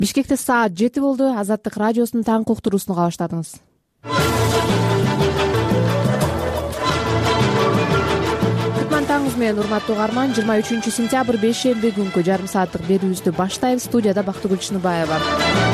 Бишкекте саат 7 болду. Азаттык радиосунун таңкы уктуруусун уга баштадыңыз. Кутман таңыңыз менен урматтуу угарман. 23-сентябрь бейшемби күнкү жарым сааттык берүүбүздү баштайбыз. Студияда Бактыгүл Чыныбаева.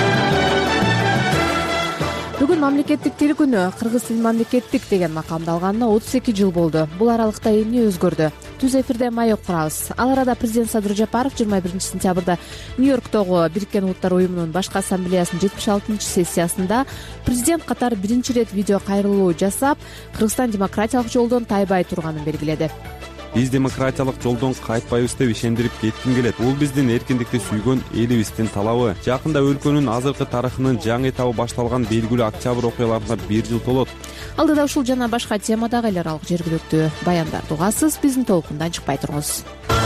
Бүгүн мамлекеттик тил күнү. Кыргыз тили мамлекеттик деген макамды алганына 32 жыл болду. Бул аралыкта эмне өзгөрдү? Түз эфирде маек курабыз. Ал арада президент Садыр Жапаров 21-сентябрда Нью-Йорктогу Бириккен Улуттар уюмунун башкы ассамблеясынын 76-сессиясында президент катары биринчи ирет видео кайрылуу жасап, Кыргызстан демократиялык жолдон тайбай турганын белгиледи. Биз демократиялык жолдон кайтпайбыз деп ишендирип кетким келет. Бул биздин эркиндикти сүйгөн элибиздин талабы. Жакында өлкөнүн азыркы тарыхынын жаңы этабы башталган белгилүү октябрь окуяларына 1 жыл толот. Алдыда ушул жана башка темадагы эл аралык жергиликтүү баяндарды угасыз. Биздин толкундан чыкпай туруңуз.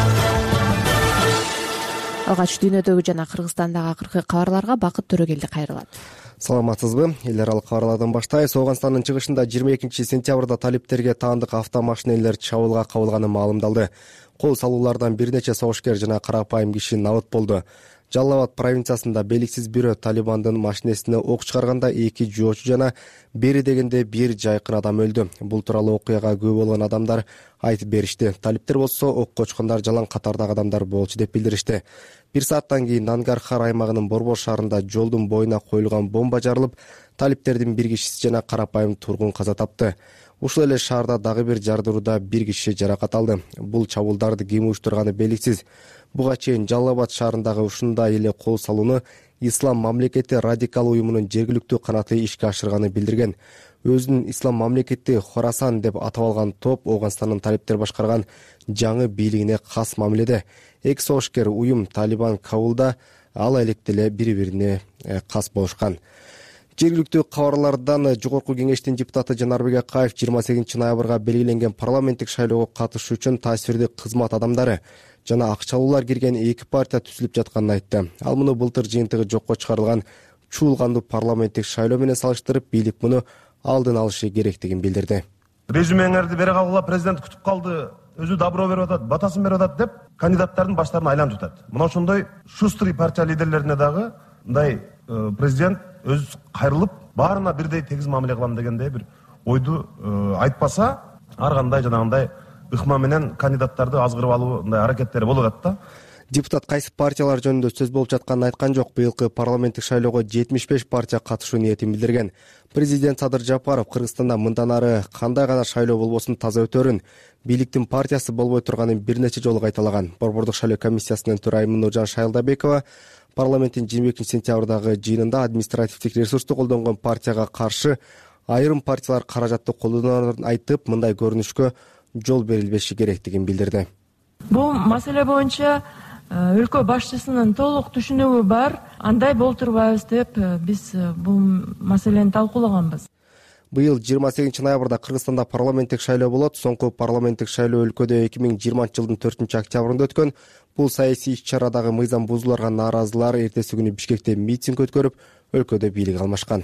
Алгач дүйнөдөгү жана Кыргызстандагы акыркы кабарларга Бакыт Төрөгелди кайрылат. Саламатсызбы? Эл аралык кабарлардан баштайбыз. Ооганстандын чыгышында 22-сентябрда талиптерге таандык автомашинелер чабуулга кабылганы маалымдалды. Кол салуулардан бир нече согушкер жана карапайым киши набыт болду. Жалал-Абад провинциясында белгисиз бирөө Талибандын машинесине ок чыгарганда 2 жоочу жана бери дегенде 1 жайкын адам өлдү. Бул тууралуу окуяга күбө болгон адамдар айтып беришти. Талиптер болсо окко учкандар жалаң катардагы адамдар болчу деп билдиришти. 1 сааттан кийин Нангархар аймагынын Борбор шаарында жолдун боюна коюлган бомба жарылып, талиптердин 1 кишиси жана карапайым тургун каза тапты. Ушул эле шаарда дагы бир жардырууда 1 киши жаракат алды. Бул чабуулдарды ким уюштурганы белгисиз. Буга чейин Жалал-Абад шаарындагы ушундай эле кол салууну Ислам мамлекети радикал уюмунун жергиликтүү канаты ишке ашырганы билдирген. Өзүнүн Ислам мамлекети Хорасан деп атап алган топ Ооганстандын талиптер башкарган жаңы бийлигине кас мамиледе. Эки согушкер уюм Талибан Кабулда ал электе эле бири-бирине кас болушкан. Жергиликтүү кабарлардан Жогорку кеңештин депутаты Жанарбек Акаев 28 ноябрга белгиленген парламенттик шайлоого катышуу үчүн таасирдүү кызмат адамдары жана акчалуулар кирген 2 партия түзүлүп жатканын айтты. Ал муну былтыр жыйынтыгы жокко чыгарылган чуулгандуу парламенттик шайлоо менен салыштырып, бийлик муну алдын алышы керектигин билдирди. Резюмеңерди бере калгыла, президент күтүп калды, өзү добро берип атат, батасын берип атат деп кандидаттардын баштарын айлантып атат. Мына ошондой шустрый партия лидерлерине дагы мындай президент өз кайрылып, баарына бирдей тегиз мамиле кылам дегендей бир ойду айтпаса, ар кандай жанагындай ыкма менен кандидаттарды азгырып алуу мындай аракеттери болуп атат да. Депутат кайсы партиялар жөнүндө сөз болуп жатканын айткан жок. Быйылкы парламенттик шайлоого 75 партия катышуу ниетин билдирген. Президент Садыр Жапаров Кыргызстанда мындан ары кандай гана шайлоо болбосун таза өтөрүн, бийликтин партиясы болбой турганын бир нече жолу кайталаган. Борбордук шайлоо комиссиясынын төрайымы Нуржан Шайлдабекова парламенттин 22-сентябрдагы жыйынында административдик ресурсту колдонгон партияга каршы айрым партиялар каражатты колдонорун айтып, мындай көрүнүшкө жол берилбеши керектигин билдирди. Бул маселе боюнча өлкө башчысынын толук түшүнүгү бар. Андай болтурбайбыз деп биз бул маселени талкуулаганбыз. Быйыл 28 ноябрда Кыргызстанда парламенттик шайлоо болот. Соңку парламенттик шайлоо өлкөдө 2020-жылдын 4-октябрында өткөн. Бул саясий иш-чарадагы мыйзам бузууларга нааразылар эртеси күнү Бишкекте митинг өткөрүп, өлкөдө бийлик алмашкан.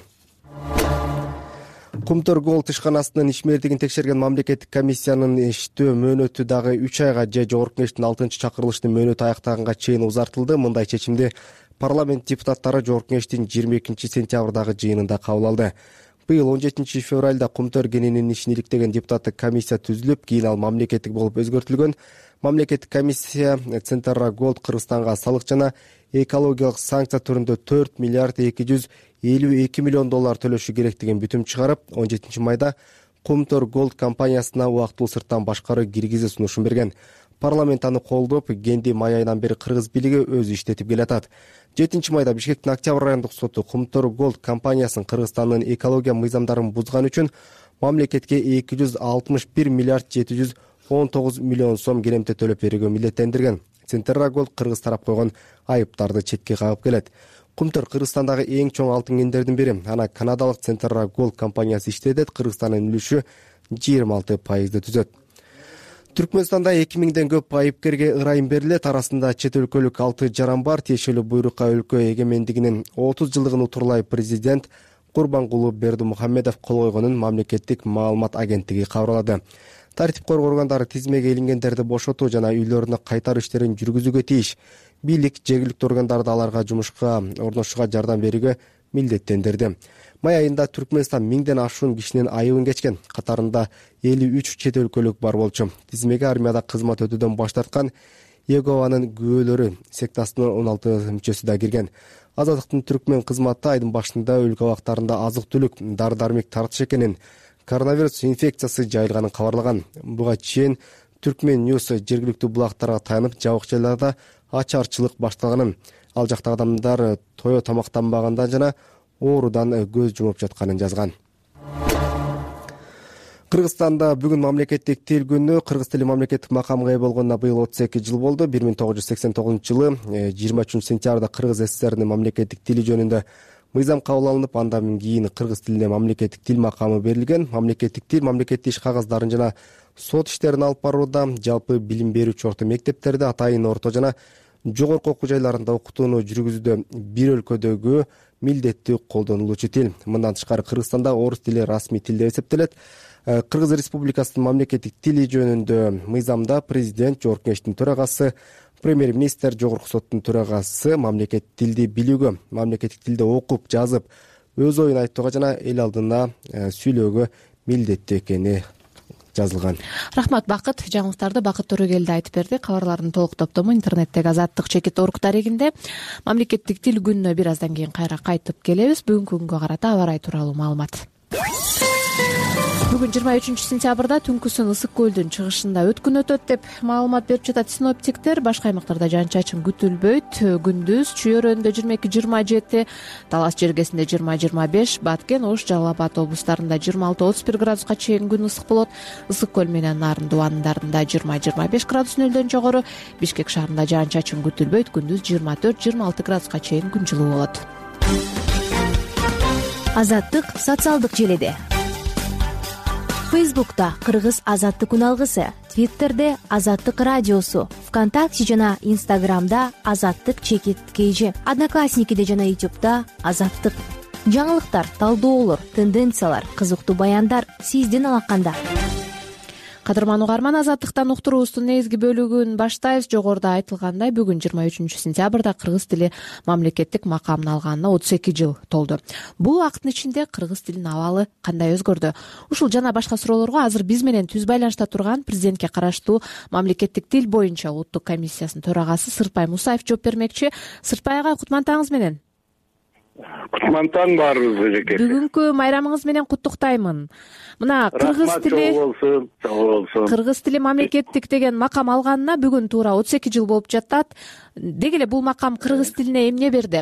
Кумтөр Голд ишканасынын ишмердигин текшерген мамлекеттик комиссиянын иштөө мөөнөтү дагы 3 айга же Жогорку кеңештин 6-чакырылыштын мөөнөтү аяктаганга чейин узартылды. Мындай чечимди парламент депутаттары Жогорку кеңештин 22-сентябрдагы жыйынында кабыл алды. Быйыл 17 февралда Кумтөр кененин ишин иликтеген депутаттык комиссия түзүлүп, кийин ал мамлекеттик болуп өзгөртүлгөн. Мамлекеттик комиссия Центрра Голд Кыргызстанга салык жана экологиялык санкция түрүндө 4 миллиард 252 миллион доллар төлөшү керектигин бүтүм чыгарып, 17 майда Кумтөр Голд компаниясына убактылуу сырттан башкаруу киргизүү сунушун берген. Парламент аны колдоп, кенди май айынан бери кыргыз бийлиги өзү иштетип келатат. 7 майда Бишкектин Октябрь райондук соту Кумтөр Голд компаниясын Кыргызстандын экология мыйзамдарын бузган үчүн мамлекетке 261 миллиард 719 миллион сом керемте төлөп берүүгө милдеттендирген. Центрра Голд кыргыз тарап койгон айыптарды четке кагып келет. Кумтөр Кыргызстандагы эң чоң алтын кендердин бири. Ана канадалык Центрра Голд компаниясы иштетет. Кыргызстандын үлүшү 26% түзөт. Түркмөнстанда 2000ден көп айыпкерге ырайым берилет. Арасында чет өлкөлүк 6 жаран бар. Тиешелүү буйрукка өлкө эгемендигинин 30 жылдыгын утурлай президент Курбангулу Бердимухамедов кол койгонун мамлекеттик маалымат агенттиги кабарлады. Тартип коргоо органдары тизмеге илингендерди бошотуу жана үйлөрүнө кайтаруу иштерин жүргүзүүгө тийиш. бийлик жергиликтүү органдарды аларга жумушка орношууга жардам берүүгө милдеттендирди. Май айында Түркмөнстан 1000ден ашуун кишинин айыбын кечкен, катарында 53 чет өлкөлүк бар болчу. Тизмеге армияда кызмат өтүүдөн баш тарткан Егованын күбөлөрү сектасынын 16 мүчөсү да кирген. Азаттыктын түркмөн кызматы айдын башында өлкө абактарында азык-түлүк, дары-дармек тартыш экенин, коронавирус инфекциясы жайылганын кабарлаган. Буга чейин Түркмен Ньюс жергиликтүү булактарга таянып, жабык жайларда ачарчылык башталганын, ал жакта адамдар тое тамактанбагандан жана оорудан көз жумуп жатканын жазган. Кыргызстанда бүгүн мамлекеттик тил күнү. Кыргыз тили мамлекеттик макамга ээ болгонуна быйыл 32 жыл болду. 1989 жылы 23 сентябрда Кыргыз СССРнин мамлекеттик тили жөнүндө мыйзам кабыл алынып, андан кийин кыргыз тилине мамлекеттик тил макамы берилген. Мамлекеттик тил мамлекеттик иш кагаздарын жана сот иштерин алып барууда, жалпы билим берүүчү орто мектептерде, атайын орто жана жогорку окуу жайларында окутууну жүргүзүүдө бир өлкөдөгү милдеттүү колдонулуучу тил. Мындан тышкары Кыргызстанда орус тили расмий тил деп эсептелет. Кыргыз Республикасынын мамлекеттик тили жөнүндө мыйзамда президент, жогорку кеңештин төрагасы, премьер-министр, жогорку соттун төрагасы мамлекеттик тилди билүүгө, мамлекеттик тилде окуп, жазып, өз оюн айтууга жана эл алдына сүйлөөгө милдеттүү экени жазылган. Рахмат Бакыт. Жаңылыктарды Бакыт Төрөгелди айтып берди. Кабарлардын толук топтому интернеттеги Азаттык чекит орг дарегинде. Мамлекеттик тил күнүнө бир аздан кийин кайра кайтып келебиз. Бүгүнкү күнгө карата аба ырайы тууралуу маалымат. Бүгүн 23 сентябрда түнкүсүн Ысык көлдүн чыгышында өткүн өтөт деп маалымат берип жатат синоптиктер. Башка аймактарда жаан-чачын күтүлбөйт. Күндүз Чүй өрөөнүндө 22-27, Талас жергесинде 20-25, Баткен, Ош, Жалал Абад облустарында 26-31 градуска чейин күн ысык болот. Ысык көл менен Нарындуу андарында 20-25 градус нөлдөн жогору. Бишкек шаарында жаан-чачын күтүлбөйт. Күндүз 24-26 градуска чейин күн жылуу болот. Азаттык социалдык желеде. Фейсбукта Кыргыз Азаттык үналгысы, Твиттерде Азаттык радиосу, ВКонтакте жана Инстаграмда Азаттык чекит KG, Одноклассникиде жана Ютубта Азаттык. Жаңылыктар, талдоолор, тенденциялар, кызыктуу баяндар сиздин алаканда. Кадырман угарман, Азаттыктан уктуруубуздун негизги бөлүгүн баштайбыз. Жогоруда айтылгандай, бүгүн 23 сентябрда кыргыз тили мамлекеттик макамын алганына 32 жыл толду. Бул убакыттын ичинде кыргыз тилинин абалы кандай өзгөрдү? Ушул жана башка суроолорго азыр биз менен түз байланышта турган президентке караштуу мамлекеттик тил боюнча улуттук комиссиясынын төрагасы Сыртбай Мусаев жооп бермекчи. Сыртбай ага, кутман-тааңыз менен. Кутман-таң баарыбызга жеке. Бүгүнкү майрамыңыз менен куттуктаймын. Мына кыргыз тили Кыргыз тили мамлекеттик деген макам алганына бүгүн туура 32 жыл болуп жатат. Деги эле бул макам кыргыз тилине эмне берди?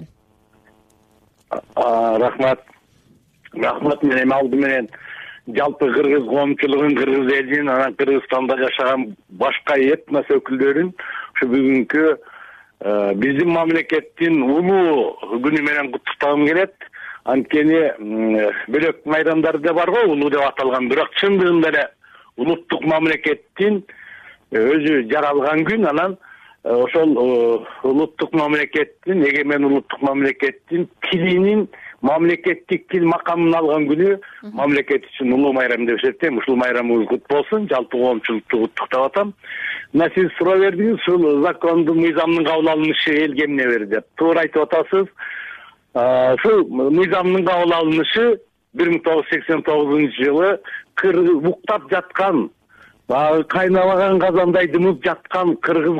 Рахмат. Мен эми алды менен жалпы кыргыз коомчулугун, кыргыз элин, анан Кыргызстанда жашаган башка этнос өкүлдөрүн ушу бүгүнкү биздин мамлекеттин улуу күнү менен куттуктагым келет. Анткени бөлөк майрамдар да бар го, улуу деп аталган, бирок чындыгында эле улуттук мамлекеттин өзү жаралган күн. Анан ошол улуттук мамлекеттин, эгемен улуттук мамлекеттин тилинин мамлекеттик тил макамын алган күнү мамлекет үчүн улуу майрам деп эсептейм. Ушул майрамыбыз кут болсун, жалпы коомчулукту куттуктап атам. Мына сиз суроо бердиңиз, ушул закондун, мыйзамдын кабыл алынышы элге эмне берди деп. Туура айтып атасыз. Ушул мыйзамдын кабыл алынышы 1989 жылы буктап жаткан, кайнабаган казандай дымып жаткан кыргыз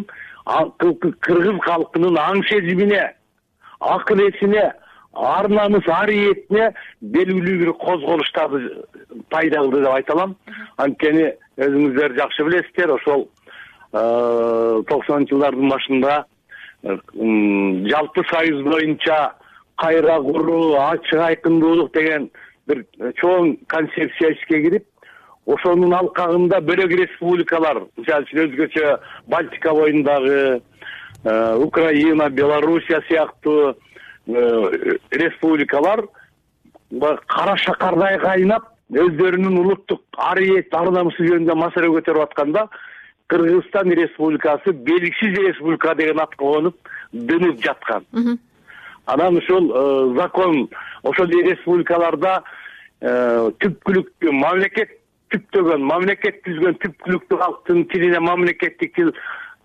калкынын аң сезимине, акыл эсине, ар намыс, ар иетине белгилүү бир козголуштарды пайда кылды деп айта алам. Анткени өзүңүздөр жакшы билесиздер, ошол 90-жылдардын башында жалпы союз боюнча кайра куруу, ачык айкындуулук деген бир чоң концепция ишке кирип, ошонун алкагында бөлөк республикалар, мисалы үчүн өзгөчө Балтика боюндагы Украина, Белоруссия сыяктуу республикалар кара шакардай кайнап, өздөрүнүн улуттук ар-иет, ар-намысы жөнүндө маселе көтөрүп атканда, Кыргызстан Республикасы белгисиз республика деген атка конуп дынып жаткан. Анан ушул закон ошол республикаларда түпкүлүктүү мамлекет түптөгөн, мамлекет түзгөн түпкүлүктүү калктын тилине мамлекеттик тил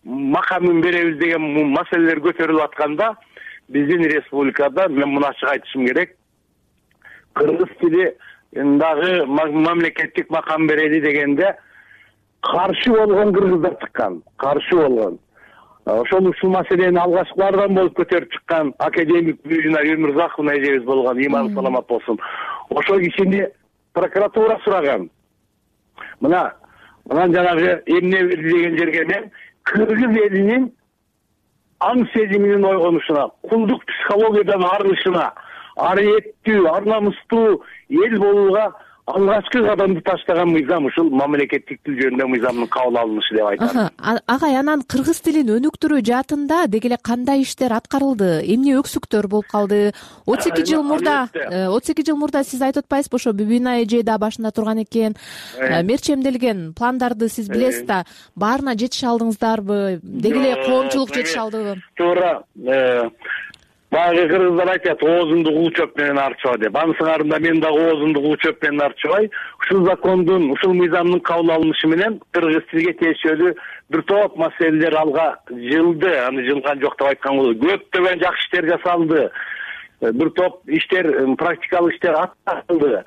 макамын беребиз деген маселелер көтөрүлүп атканда биздин республикада мен муну ачык айтышым керек, кыргыз тили дагы мамлекеттик макам берели дегенде каршы болгон кыргыздар чыккан, каршы болгон. Ушул маселени алгачкылардан болуп көтөрүп чыккан академик Бүйүнар Өмүрзаковна эжебиз болгон, иманы саламат болсун. Ошол кишини прокуратура сураган. Мынан жанагы эмне деген жерге мен кыргыз элинин аң сезиминин ойгонушуна, кулдук психологиядан арылышына, ар эттүү, ар намыстуу эл болууга алгачкы кадамды таштаган мыйзам ушул мамлекеттик тил жөнүндө мыйзамдын кабыл алынышы деп айтам. Агай, анан кыргыз тилин өнүктүрүү жаатында деги эле кандай иштер аткарылды? Эмне өксүктөр болуп калды? 32 жыл мурда сиз айтып атпайсызбы, ошо Бүбүнай эже да башында турган экен, мерчемделген пландарды сиз билесиз да, баарына жетише алдыңыздарбы? Деги эле коомчулук жетише алдыбы? Туура. Багы кыргыздар айтат, оозунду кул чөп менен арчыба деп. Анысыңарында мен дагы оозумду кул чөп менен арчыбай, ушул закондун, ушул мыйзамдын кабыл алынышы менен кыргыз тилге тиешелүү бир топ маселелер алга жылды. Аны жылган жок деп айткан болот. Көптөгөн жакшы иштер жасалды. Бир топ иштер, практикалык иштер аткарылды.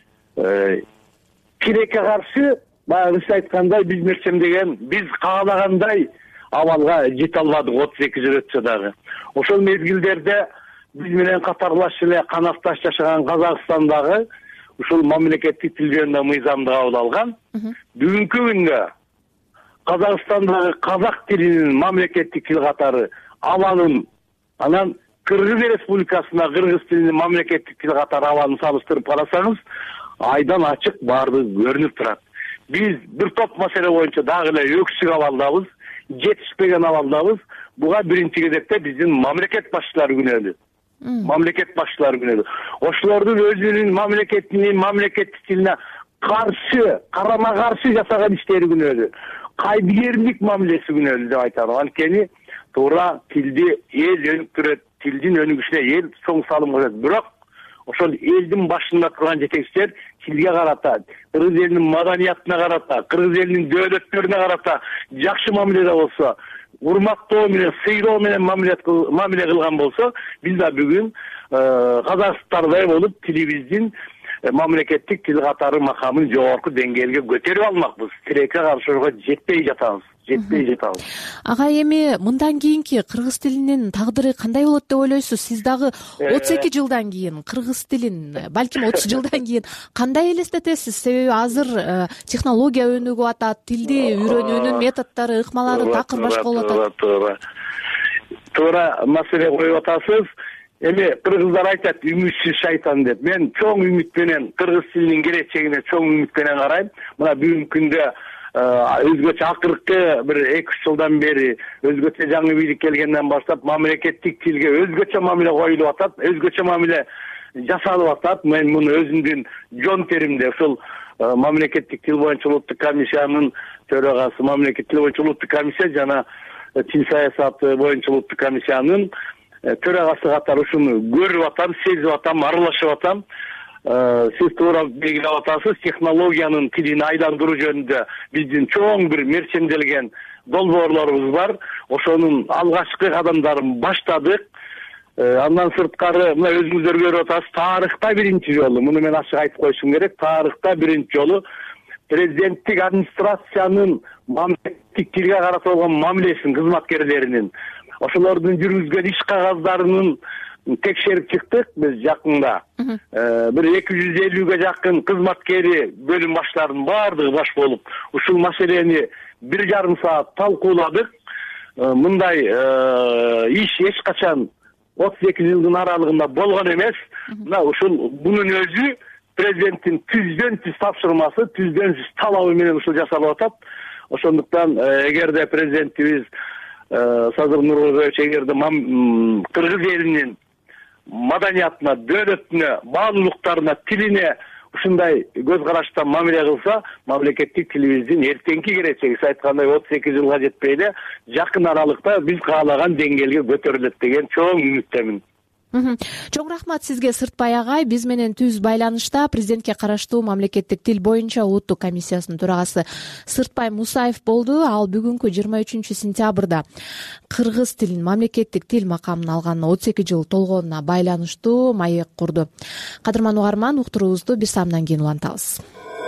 Тилекке каршы, баягы сиз айткандай, биз мерчемдеген, биз каалагандай абалга жете албадык 32 жыл өтсө дагы. Ошол мезгилдерде биз менен катарлаш эле канатташ жашаган Казакстандагы ушул мамлекеттик тил жөнүндө мыйзамды кабыл алган. Бүгүнкү күндө Казакстандагы казак тилинин мамлекеттик тил катары абалын, анан Кыргыз Республикасына кыргыз тилинин мамлекеттик тил катары абалын салыштырып карасаңыз, айдан ачык баардыгы көрүнүп турат. Биз бир топ маселе боюнча дагы эле өксүк абалдабыз, жетишпеген абалдабыз. Буга биринчи кезекте биздин мамлекет башчылары күнөөлүү. Мамлекет башчылары күнөөлүү. Ошолордун өзүнүн мамлекетинин мамлекеттик тилине каршы, карама каршы жасаган иштери күнөөлүү. Кайдыгерлик мамилеси күнөөлүү деп айтам. Анткени туура тилди эл өнүктүрөт, тилдин өнүгүшүнө эл чоң салым кошот. Бирок ошол элдин башында турган жетекчилер тилге карата, кыргыз элинин маданиятына карата, кыргыз элинин дөөлөттөрүнө карата жакшы мамиледе болсо, урматтоо менен, сыйлоо менен мамиле кылган болсо, биз да бүгүн казакстардай болуп тилибиздин мамлекеттик тил катары макамын жогорку деңгээлге көтөрүп алмакпыз. Тилекке каршыга жетпей жатабыз. Агай, эми мындан кийинки кыргыз тилинин тагдыры кандай болот деп ойлойсуз? Сиз дагы 32 жылдан кийин кыргыз тилин, балким 30 жылдан кийин кандай элестетесиз? Себеби азыр технология өнүгүп атат, тилди үйрөнүүнүн методдору, ыкмалары такыр башка болуп атат. Туура маселе коюп атасыз. Эми кыргыздар айтат, үмүтсүз шайтан деп. Мен чоң үмүт менен кыргыз тилинин келечегине чоң үмүт менен карайм. Мына бүгүнкү күндө өзгөчө акыркы бир 2-3 жылдан бери өзгөчө жаңы бийлик келгенден баштап мамлекеттик тилге өзгөчө мамиле коюлуп атат, өзгөчө мамиле жасалып атат. Мен муну өзүмдүн жон теримде ушул мамлекеттик тил боюнча улуттук комиссиянын төрагасы, мамлекеттик тил боюнча улуттук комиссия жана тил саясаты боюнча улуттук комиссиянын төрагасы катары ушуну көрүп атам, сезип атам, аралашып атам. Сиз туура белгилеп атасыз, технологиянын тилин айландыруу жөнүндө биздин чоң бир мерчемделген долбоорлорубуз бар. Ошонун алгачкы кадамдарын баштадык. Андан сырткары, мына өзүңүздөр көрүп атасыз, тарыхта биринчи жолу, муну мен ачык айтып коюшум керек, тарыхта биринчи жолу президенттик администрациянын мамлекеттик тилге карата болгон мамилесин кызматкерлеринин ошолордун жүргүзгөн иш кагаздарынын текшерип чыктык биз жакында. Бир 250ге жакын кызматкери, бөлүм баштарынын баардыгы баш болуп, ушул маселени 1,5 саат талкууладык. Мындай иш эч качан 32 жылдын аралыгында болгон эмес. Мына ушул бунун өзү президенттин түздөн түз тапшырмасы, түздөн түз талабы менен ушул жасалып атат. Ошондуктан эгерде президентибиз Садыр Нурбеков эгерде кыргыз элинин маданиятына, дөөлөтүнө, баалуулуктарына, тилине ушундай көз караштан мамиле кылса, мамлекеттик тилибиздин эртеңки келечеги, сиз айткандай 32 жылга жетпей эле жакын аралыкта биз каалаган деңгээлге көтөрүлөт деген чоң үмүттөмүн. Чоң рахмат сизге, Сыртбай агай. Биз менен түз байланышта президентке караштуу мамлекеттик тил боюнча улуттук комиссиясынын төрагасы Сыртбай Мусаев болду. Ал бүгүнкү 23 сентябрда кыргыз тилин мамлекеттик тил макамын алганына 32 жыл толгонуна байланыштуу маек курду. Кадырман угарман, уктуруубузду бир саамдан кийин улантабыз.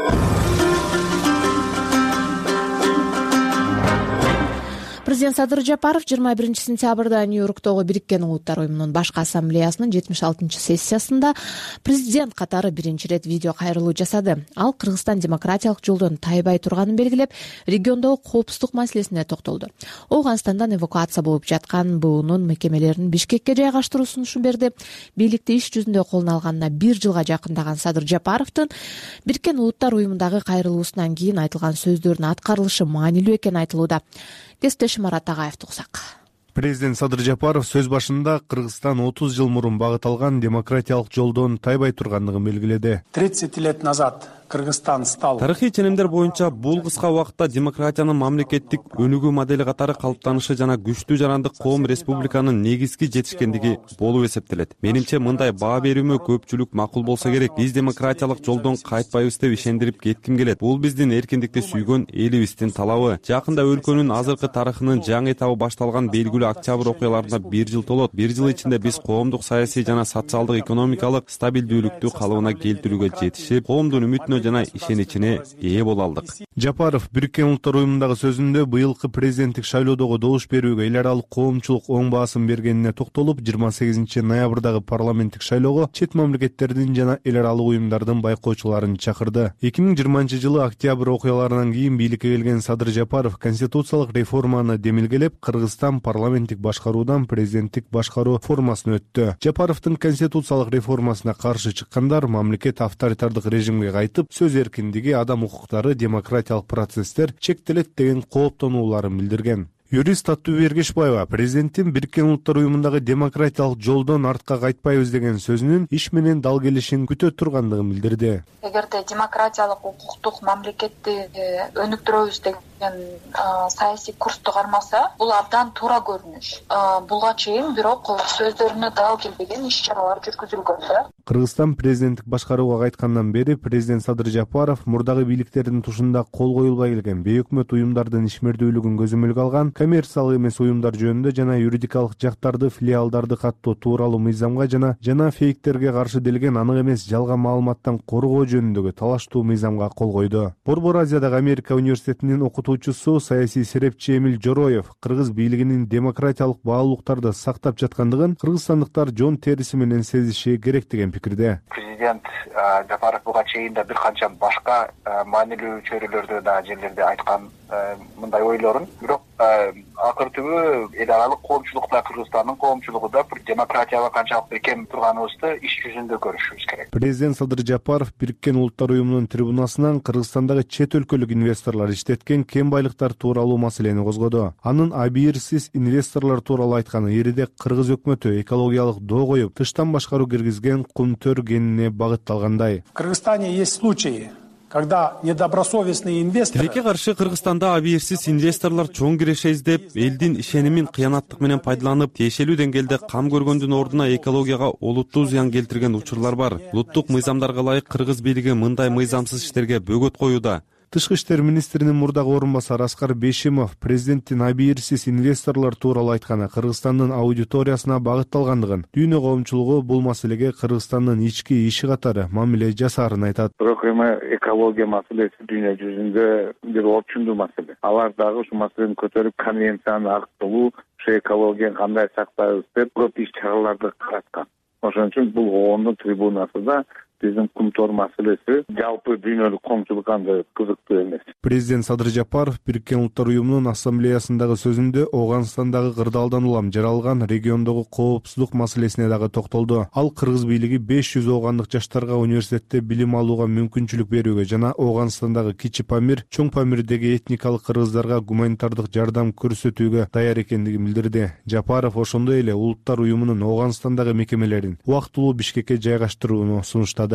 Президент Садыр Жапаров 21 сентябрда Нью-Йорктогу Бириккен Улуттар уюмунун башкы ассамблеясынын 76-сессиясында президент катары биринчи ирет видео кайрылуу жасады. Ал Кыргызстан демократиялык жолдон тайбай турганын белгилеп, региондогу коопсуздук маселесине токтолду. Ооганстандан эвакуация болуп жаткан БУнун мекемелерин Бишкекке жайгаштыруу сунушун берди. Бийликти иш жүзүндө колуна алганына 1 жылга жакындаган Садыр Жапаровдун Бириккен Улуттар уюмундагы кайрылуусунан кийин айтылган сөздөрдүн аткарылышы маанилүү экени айтылууда. Кесиптешим Марат Агаевди уксак. Президент Садыр Жапаров сөз башында Кыргызстан 30 жыл мурун багыт алган демократиялык жолдон тайбай тургандыгын белгиледи. 30 лет назад Кыргызстан стал. Тарыхый ченемдер боюнча бул кыска убакытта демократиянын мамлекеттик өнүгүү модели катары калыптанышы жана күчтүү жарандык коом республиканын негизги жетишкендиги болуп эсептелет. Менимче мындай баа берүүмө көпчүлүк макул болсо керек. Биз демократиялык жолдон кайтпайбыз деп ишендирип кетким келет. Бул биздин эркиндикти сүйгөн элибиздин талабы. Жакында өлкөнүн азыркы тарыхынын жаңы этабы башталган белгилүү октябрь окуяларына 1 жыл толот. 1 жыл ичинде биз коомдук саясий жана социалдык экономикалык стабилдүүлүктү калыбына келтирүүгө жетишип, коомдун үмүтүнө жана ишеничине ээ боло алдык. Жапаров Бириккен Улуттар уюмундагы сөзүндө быйылкы президенттик шайлоодогу добуш берүүгө эл аралык коомчулук оң баасын бергенине токтолуп, 28 ноябрдагы парламенттик шайлоого чет мамлекеттердин жана эл аралык уюмдардын байкоочуларын чакырды. 2020 жылы октябрь окуяларынан кийин бийликке келген Садыр Жапаров конституциялык реформаны демилгелеп, Кыргызстан парламенттик башкаруудан президенттик башкаруу формасына өттү. Жапаровдун конституциялык реформасына каршы чыккандар мамлекет авторитардык режимге кайтып, сөз эркиндиги, адам укуктары, демократиялык процесстер чектелет деген кооптонууларын билдирген. Юрист Аттуу Бергешбаева президенттин Бириккен Улуттар уюмундагы демократиялык жолдон артка кайтпайбыз деген сөзүнүн иш менен дал келишин күтө тургандыгын билдирди. Эгерде демократиялык укуктук мамлекетти өнүктүрөбүз деген саясий курсту кармаса, бул абдан туура көрүнүш. Буга чейин бирок сөздөрүнө дал келбеген иш-чаралар жүргүзүлгөн. Кыргызстан президенттик башкарууга кайткандан бери президент Садыр Жапаров мурдагы бийликтердин тушунда кол коюлбай келген бейөкмөт уюмдардын ишмердүүлүгүн көзөмөлгө алган коммерциялык эмес уюмдар жөнүндө жана юридикалык жактарды, филиалдарды каттоо тууралуу мыйзамга жана фейктерге каршы делген анык эмес жалган маалыматтан коргоо жөнүндөгү талаштуу мыйзамга кол койду. Борбор Азиядагы Америка университетинин окутуучусу, саясий серепчи Эмил Жороев кыргыз бийлигинин демократиялык баалуулуктарды сактап жаткандыгын кыргызстандыктар жон териси менен сезиши керек деген пикирде. Президент Жапаров буга чейин да бир канча башка маанилүү чөйрөлөрдө да жерлерде айткан мындай ойлорун. Бирок акыр түбү эл аралык коомчулукта, Кыргызстандын коомчулугу да бир демократияга канчалык бекем турганыбызды иш жүзүндө көрүшүбүз керек. Президент Садыр Жапаров Бириккен Улуттар уюмунун трибунасынан Кыргызстандагы чет өлкөлүк инвесторлор иштеткен кем байлыктар тууралуу маселени козгоду. Анын абийирсиз инвесторлор тууралуу айтканы эриде кыргыз өкмөтү экологиялык доо коюп, тыштан башкаруу киргизген кумтөр кенине багытталгандай. В Кыргызстане есть случаи, когда недобросовестные инвесторы. Тилекке каршы Кыргызстанда абийирсиз инвесторлор чоң киреше издеп, элдин ишенимин кыянаттык менен пайдаланып, тиешелүү деңгээлде кам көргөндүн ордуна экологияга олуттуу зыян келтирген учурлар бар. Улуттук мыйзамдарга ылайык кыргыз бийлиги мындай мыйзамсыз иштерге бөгөт коюуда. Тышкы иштер министринин мурдагы орун басары Аскар Бейшимов президенттин абийирсиз инвесторлор тууралуу айтканы Кыргызстандын аудиториясына багытталгандыгын, дүйнө коомчулугу бул маселеге Кыргызстандын ички иши катары мамиле жасаарын айтат. Бирок эми экология маселеси дүйнө жүзүндө бир орчундуу маселе. Алар дагы ушул маселени көтөрүп, конвенцияны актылуу, ушу экологияны кандай сактайбыз деп көп иш-чараларды караткан. Ошон үчүн бул оондун трибунасында биздин кумтор маселеси жалпы дүйнөлүк коомчулукка андай кызыктуу эмес. Президент Садыр Жапаров Бириккен Улуттар уюмунун ассамблеясындагы сөзүндө Ооганстандагы кырдаалдан улам жаралган региондогу коопсуздук маселесине дагы токтолду. Ал кыргыз бийлиги 500 оогандык жаштарга университетте билим алууга мүмкүнчүлүк берүүгө жана Ооганстандагы Кичи Памир, Чоң Памирдеги этникалык кыргыздарга гуманитардык жардам көрсөтүүгө даяр экендигин билдирди. Жапаров ошондой эле Улуттар уюмунун Ооганстандагы мекемелерин убактылуу Бишкекке жайгаштырууну сунуштады.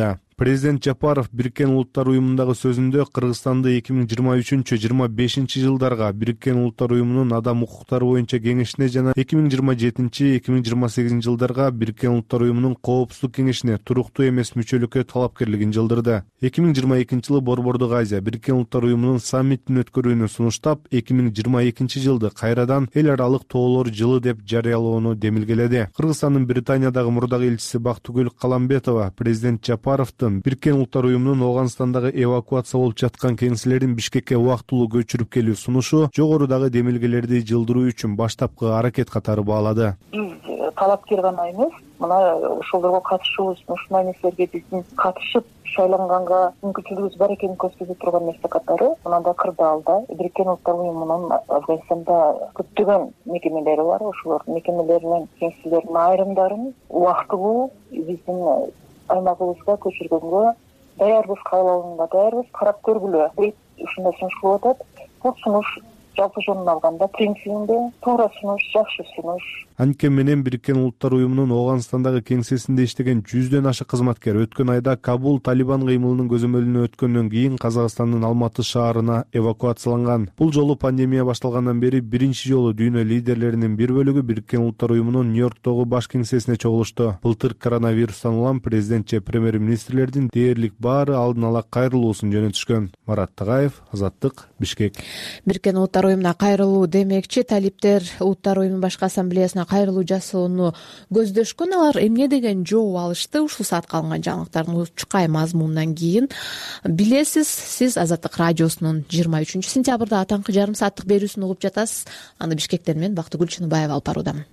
Президент Жапаров Бириккен Улуттар Уюмундагы сөзүндө Кыргызстанды 2023-25 жылдарга Бириккен Улуттар Уюмунун адам укуктары боюнча кеңешине жана 2027-2028 жылдарга Бириккен Улуттар Уюмунун Коопсуздук кеңешине туруктуу эмес мүчөлүккө талапкерлигин жылдырды. 2022 жылы Борбордук Азия Бириккен Улуттар Уюмунун саммитин өткөрүүнү сунуштап, 2022 жылды кайрадан эл аралык тоолор жылы деп жарыялоону демилгеледи. Кыргызстандын Британиядагы мурдагы элчиси Бактыгүл Каламбетова президент Жапаровдун Бириккен Улуттар Уюмунун Ооганстандагы эвакуация болуп жаткан кеңселерин Бишкекке убактылуу көчүрүп келүү сунушу жогорудагы демилгелерди жылдыруу үчүн баштапкы аракет катары баалады. Талапкер гана эмес, мына ошолорго катышуубуз, ушундай нерселерге биздин катышып шайланганга мүмкүнчүлүгүбүз бар экенин көрсөтө турган нерсе катары мындай кырдаалда Бириккен Улуттар Уюмунун Афганистанда көптөгөн мекемелери бар. Ошолор мекемелеринин кеңселеринин айрымдарын убактылуу биздин аймагыбызга көчүргөнгө даярбыз, кабыл алганга даярбыз, карап көргүлө дейт. Ушундай сунуш кылып атат. Бул сунуш жалпы жонун алганда принцибинде туура сунуш, жакшы сунуш. Анткени менен Бириккен Улуттар Уюмунун Ооганстандагы кеңсесинде иштеген 100дөн ашык кызматкер өткөн айда Кабул Талибан кыймылынын көзөмөлүнө өткөндөн кийин Казакстандын Алматы шаарына эвакуацияланган. Бул жолу пандемия башталгандан бери биринчи жолу дүйнө лидерлеринин бир бөлүгү Бириккен Улуттар Уюмунун Нью-Йорктогу баш кеңсесине чогулушту. Былтыр коронавирустан улам президент же премьер-министрлердин дээрлик баары алдын ала кайрылуусун жөнөтүшкөн. Марат Тагаев, Азаттык, Бишкек. Бириккен Улуттар Уюмуна кайрылуу демекчи, талиптер Улуттар Уюмунун башкы ассамблеясына кайрылуу жасоону көздөшкөн. Алар эмне деген жооп алышты? Ушул саатка алынган жаңылыктардын учкай мазмунунан кийин билесиз. Сиз Азаттык радиосунун 23 сентябрда атаңкы жарым сааттык берүүсүн угуп жатасыз. Аны Бишкектен мен Бактыгүл Чыныбаева алып баруудамын.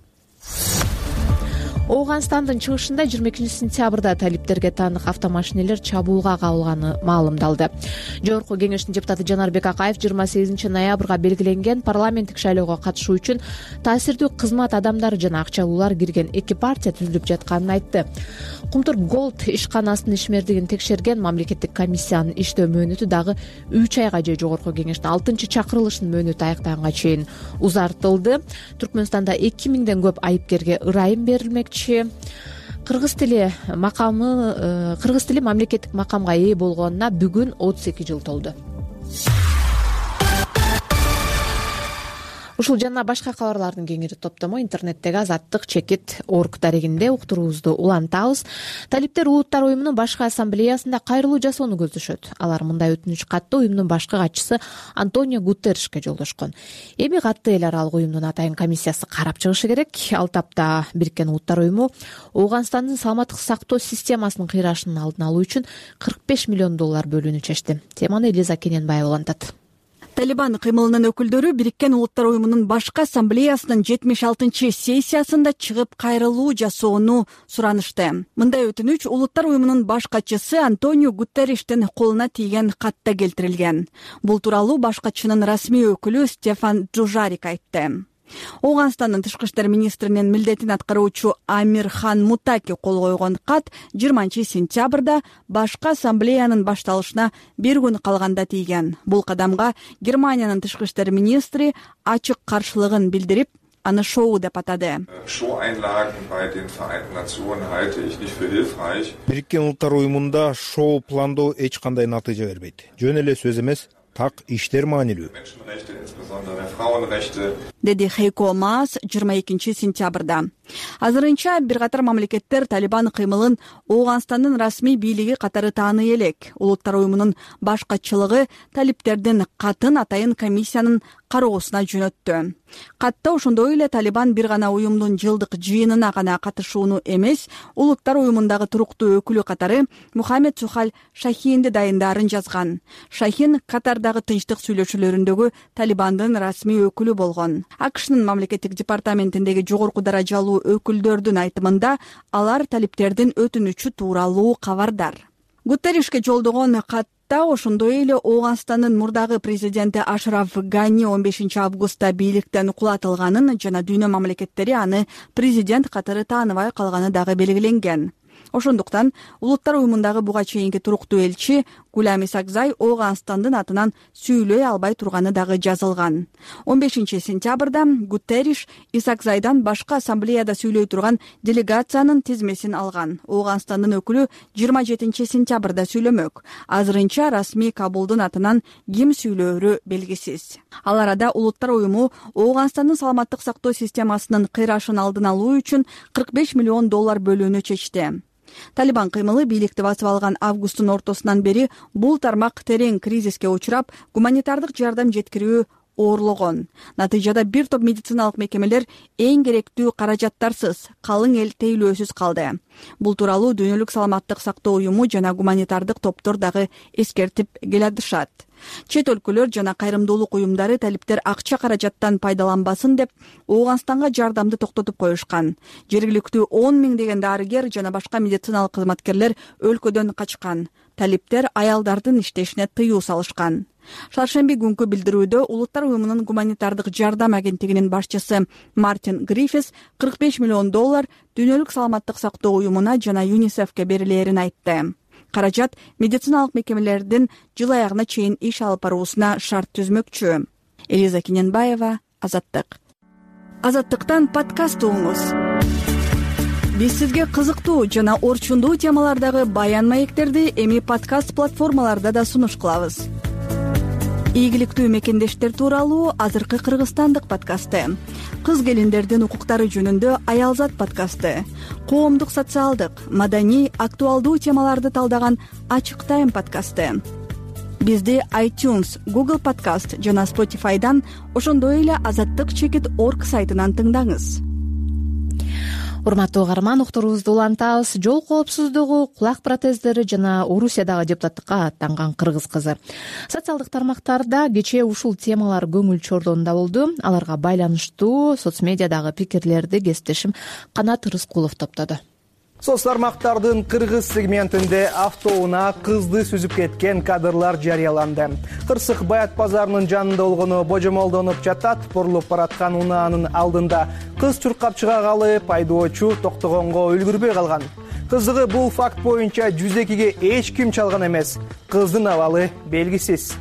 Ооганстандын чыгышында 22 сентябрда талиптерге таандык автомашинелер чабуулга кабылганы маалымдалды. Жогорку кеңештин депутаты Жанарбек Акаев 28 ноябрга белгиленген парламенттик шайлоого катышуу үчүн таасирдүү кызмат адамдары жана акчалуулар кирген 2 партия түзүлүп жатканын айтты. Кумтур Голд ишканасынын ишмердигин текшерген мамлекеттик комиссиянын иштөө мөөнөтү дагы 3 айга же жогорку кеңештин 6-чакырылышынын мөөнөтү аякта чейин узартылды. Түркмөнстанда 2000ден көп айыпкерге ырайым берилмекчи. Кыргыз тили мамлекеттик макамга ээ болгонуна бүгүн 32 жыл толду. Ушул жана башка кабарлардын кеңири топтому интернеттеги azattik.org дарегинде уктуруубузду улантабыз. Талиптер Улуттар Уюмунун башкы ассамблеясында кайрылуу жасоону көздөшөт. Алар мындай өтүнүч катты уюмдун башкы катчысы Антонио Гутерришке жолдошкон. Эми катты эл аралык уюмдун атайын комиссиясы карап чыгышы керек. Ал тапта Бириккен Улуттар Уюму Ооганстандын саламаттык сактоо системасынын кыйрашынын алдын алуу үчүн $45 миллион бөлүүнү чечти. Теманы Элиза Кененбаева улантат. Талибан кыймылынын өкүлдөрү Бириккен Улуттар Уюмунун башкы ассамблеясынын 76-сессиясында чыгып кайрылуу жасоону суранышты. Мындай өтүнүч Улуттар Уюмунун баш катчысы Антонио Гутерриштин колуна тийген катта келтирилген. Бул тууралуу баш катчынын расмий өкүлү Стефан Джужарик айтты. Ооганстандын тышкы иштер министринин милдетин аткаруучу Амир Хан Мутаки кол койгон кат 20 сентябрда башкы ассамблеянын башталышына 1 күн калганда тийген. Бул кадамга Германиянын тышкы иштер министри ачык каршылыгын билдирип, аны шоу деп атады. Бириккен Улуттар Уюмунда шоу пландоо эч кандай натыйжа бербейт. Жөн эле сөз эмес, так иштер маанилүү, деди Хейко Маас 22 сентябрда. Азырынча бир катар мамлекеттер Талибан кыймылын Ооганстандын расмий бийлиги катары тааный элек. Улуттар Уюмунун баш катчылыгы талиптердин катын атайын комиссиянын кароосуна жөнөттү. Катта ошондой эле Талибан бир гана уюмдун жылдык жыйынына гана катышууну эмес, Улуттар Уюмундагы туруктуу өкүлү катары Мухаммед Сухаль Шахинди дайындаарын жазган. Шахин Катардагы тынчтык сүйлөшүүлөрүндөгү Талибандын расмий өкүлү болгон. АКШнын мамлекеттик департаментиндеги жогорку даражалуу өкүлдөрдүн айтымында алар талиптердин өтүнүчү тууралуу кабардар. Гутерришке жолдогон катта ошондой эле Ооганстандын мурдагы президенти Ашраф Гани 15 августта бийликтен кулатылганын жана дүйнө мамлекеттери аны президент катары тааныбай калганы дагы белгиленген. Ошондуктан Улуттар уюмундагы буга чейинки туруктуу элчи Гулям Исакзай Ооганстандын атынан сүйлөй албай турганы дагы жазылган. 15 сентябрда Гутерриш Исакзайдан башка ассамблеяда сүйлөй турган делегациянын тизмесин алган. Ооганстандын өкүлү 27 сентябрда сүйлөмөк. Азырынча расмий Кабулдун атынан ким сүйлөөрү белгисиз. Ал арада Улуттар уюму Ооганстандын саламаттык сактоо системасынын кыйрашын алдын алуу үчүн $45 миллион бөлүүнү чечти. Талибан кыймылы бийликти басып алган августтун ортосунан бери бул тармак терең кризиске учурап, гуманитардык жардам жеткирүү оорлогон. Натыйжада бир топ медициналык мекемелер эң керектүү каражаттарсыз, калың эл тейлөөсүз калды. Бул тууралуу Дүйнөлүк саламаттык сактоо уюму жана гуманитардык топтор дагы эскертип келатышат. Чет өлкөлөр жана кайрымдуулук уюмдары талиптер акча каражаттан пайдаланбасын деп Ооганстанга жардамды токтотуп коюшкан. Жергиликтүү 10 миңдеген дарыгер жана башка медициналык кызматкерлер өлкөдөн качкан. Талиптер аялдардын иштешине тыюу салышкан. Шаршемби күнкү билдирүүдө Улуттар уюмунун гуманитардык жардам агенттигинин башчысы Мартин Грифис $45 миллион Дүйнөлүк саламаттык сактоо уюмуна жана ЮНИСЕФке берилээрин айтты. Каражат медициналык мекемелердин жыл аягына чейин иш алып баруусуна шарт түзмөкчү. Элиза Киненбаева, Азаттык. Азаттыктан подкаст угуңуз. Биз сизге кызыктуу жана орчундуу темалардагы баян маектерди эми подкаст платформаларда да сунуш кылабыз. Ийгиликтүү мекендештер тууралуу азыркы кыргызстандык подкасты, кыз келиндердин укуктары жөнүндө Аялзат подкасты, коомдук социалдык, маданий, актуалдуу темаларды талдаган Ачык Тайм подкасты. Бизди iTunes, Google Podcast жана Spotify'дан, ошондой эле azattik.org сайтынан тыңдаңыз. Урматтуу угарман, уктуруубузду улантабыз. Жол коопсуздугу, кулак протездери жана Орусиядагы депутаттыкка аттанган кыргыз кызы. Социалдык тармактарда кечээ ушул темалар көңүл чордонунда болду. Аларга байланыштуу соц медиадагы пикирлерди кесиптешим Канат Рыскулов топтоду. Соц тармактардын кыргыз сегментинде автоунаа кызды сүзүп кеткен кадрлар жарыяланды. Кырсык Баят базарынын жанында болгону божомолдонуп жатат. Бурулуп бараткан унаанын алдында кыз чуркап чыга калып, айдоочу токтогонго үлгүрбөй калган. Кызыгы бул факт боюнча 102-ге эч ким чалган эмес. Кыздын абалы белгисиз.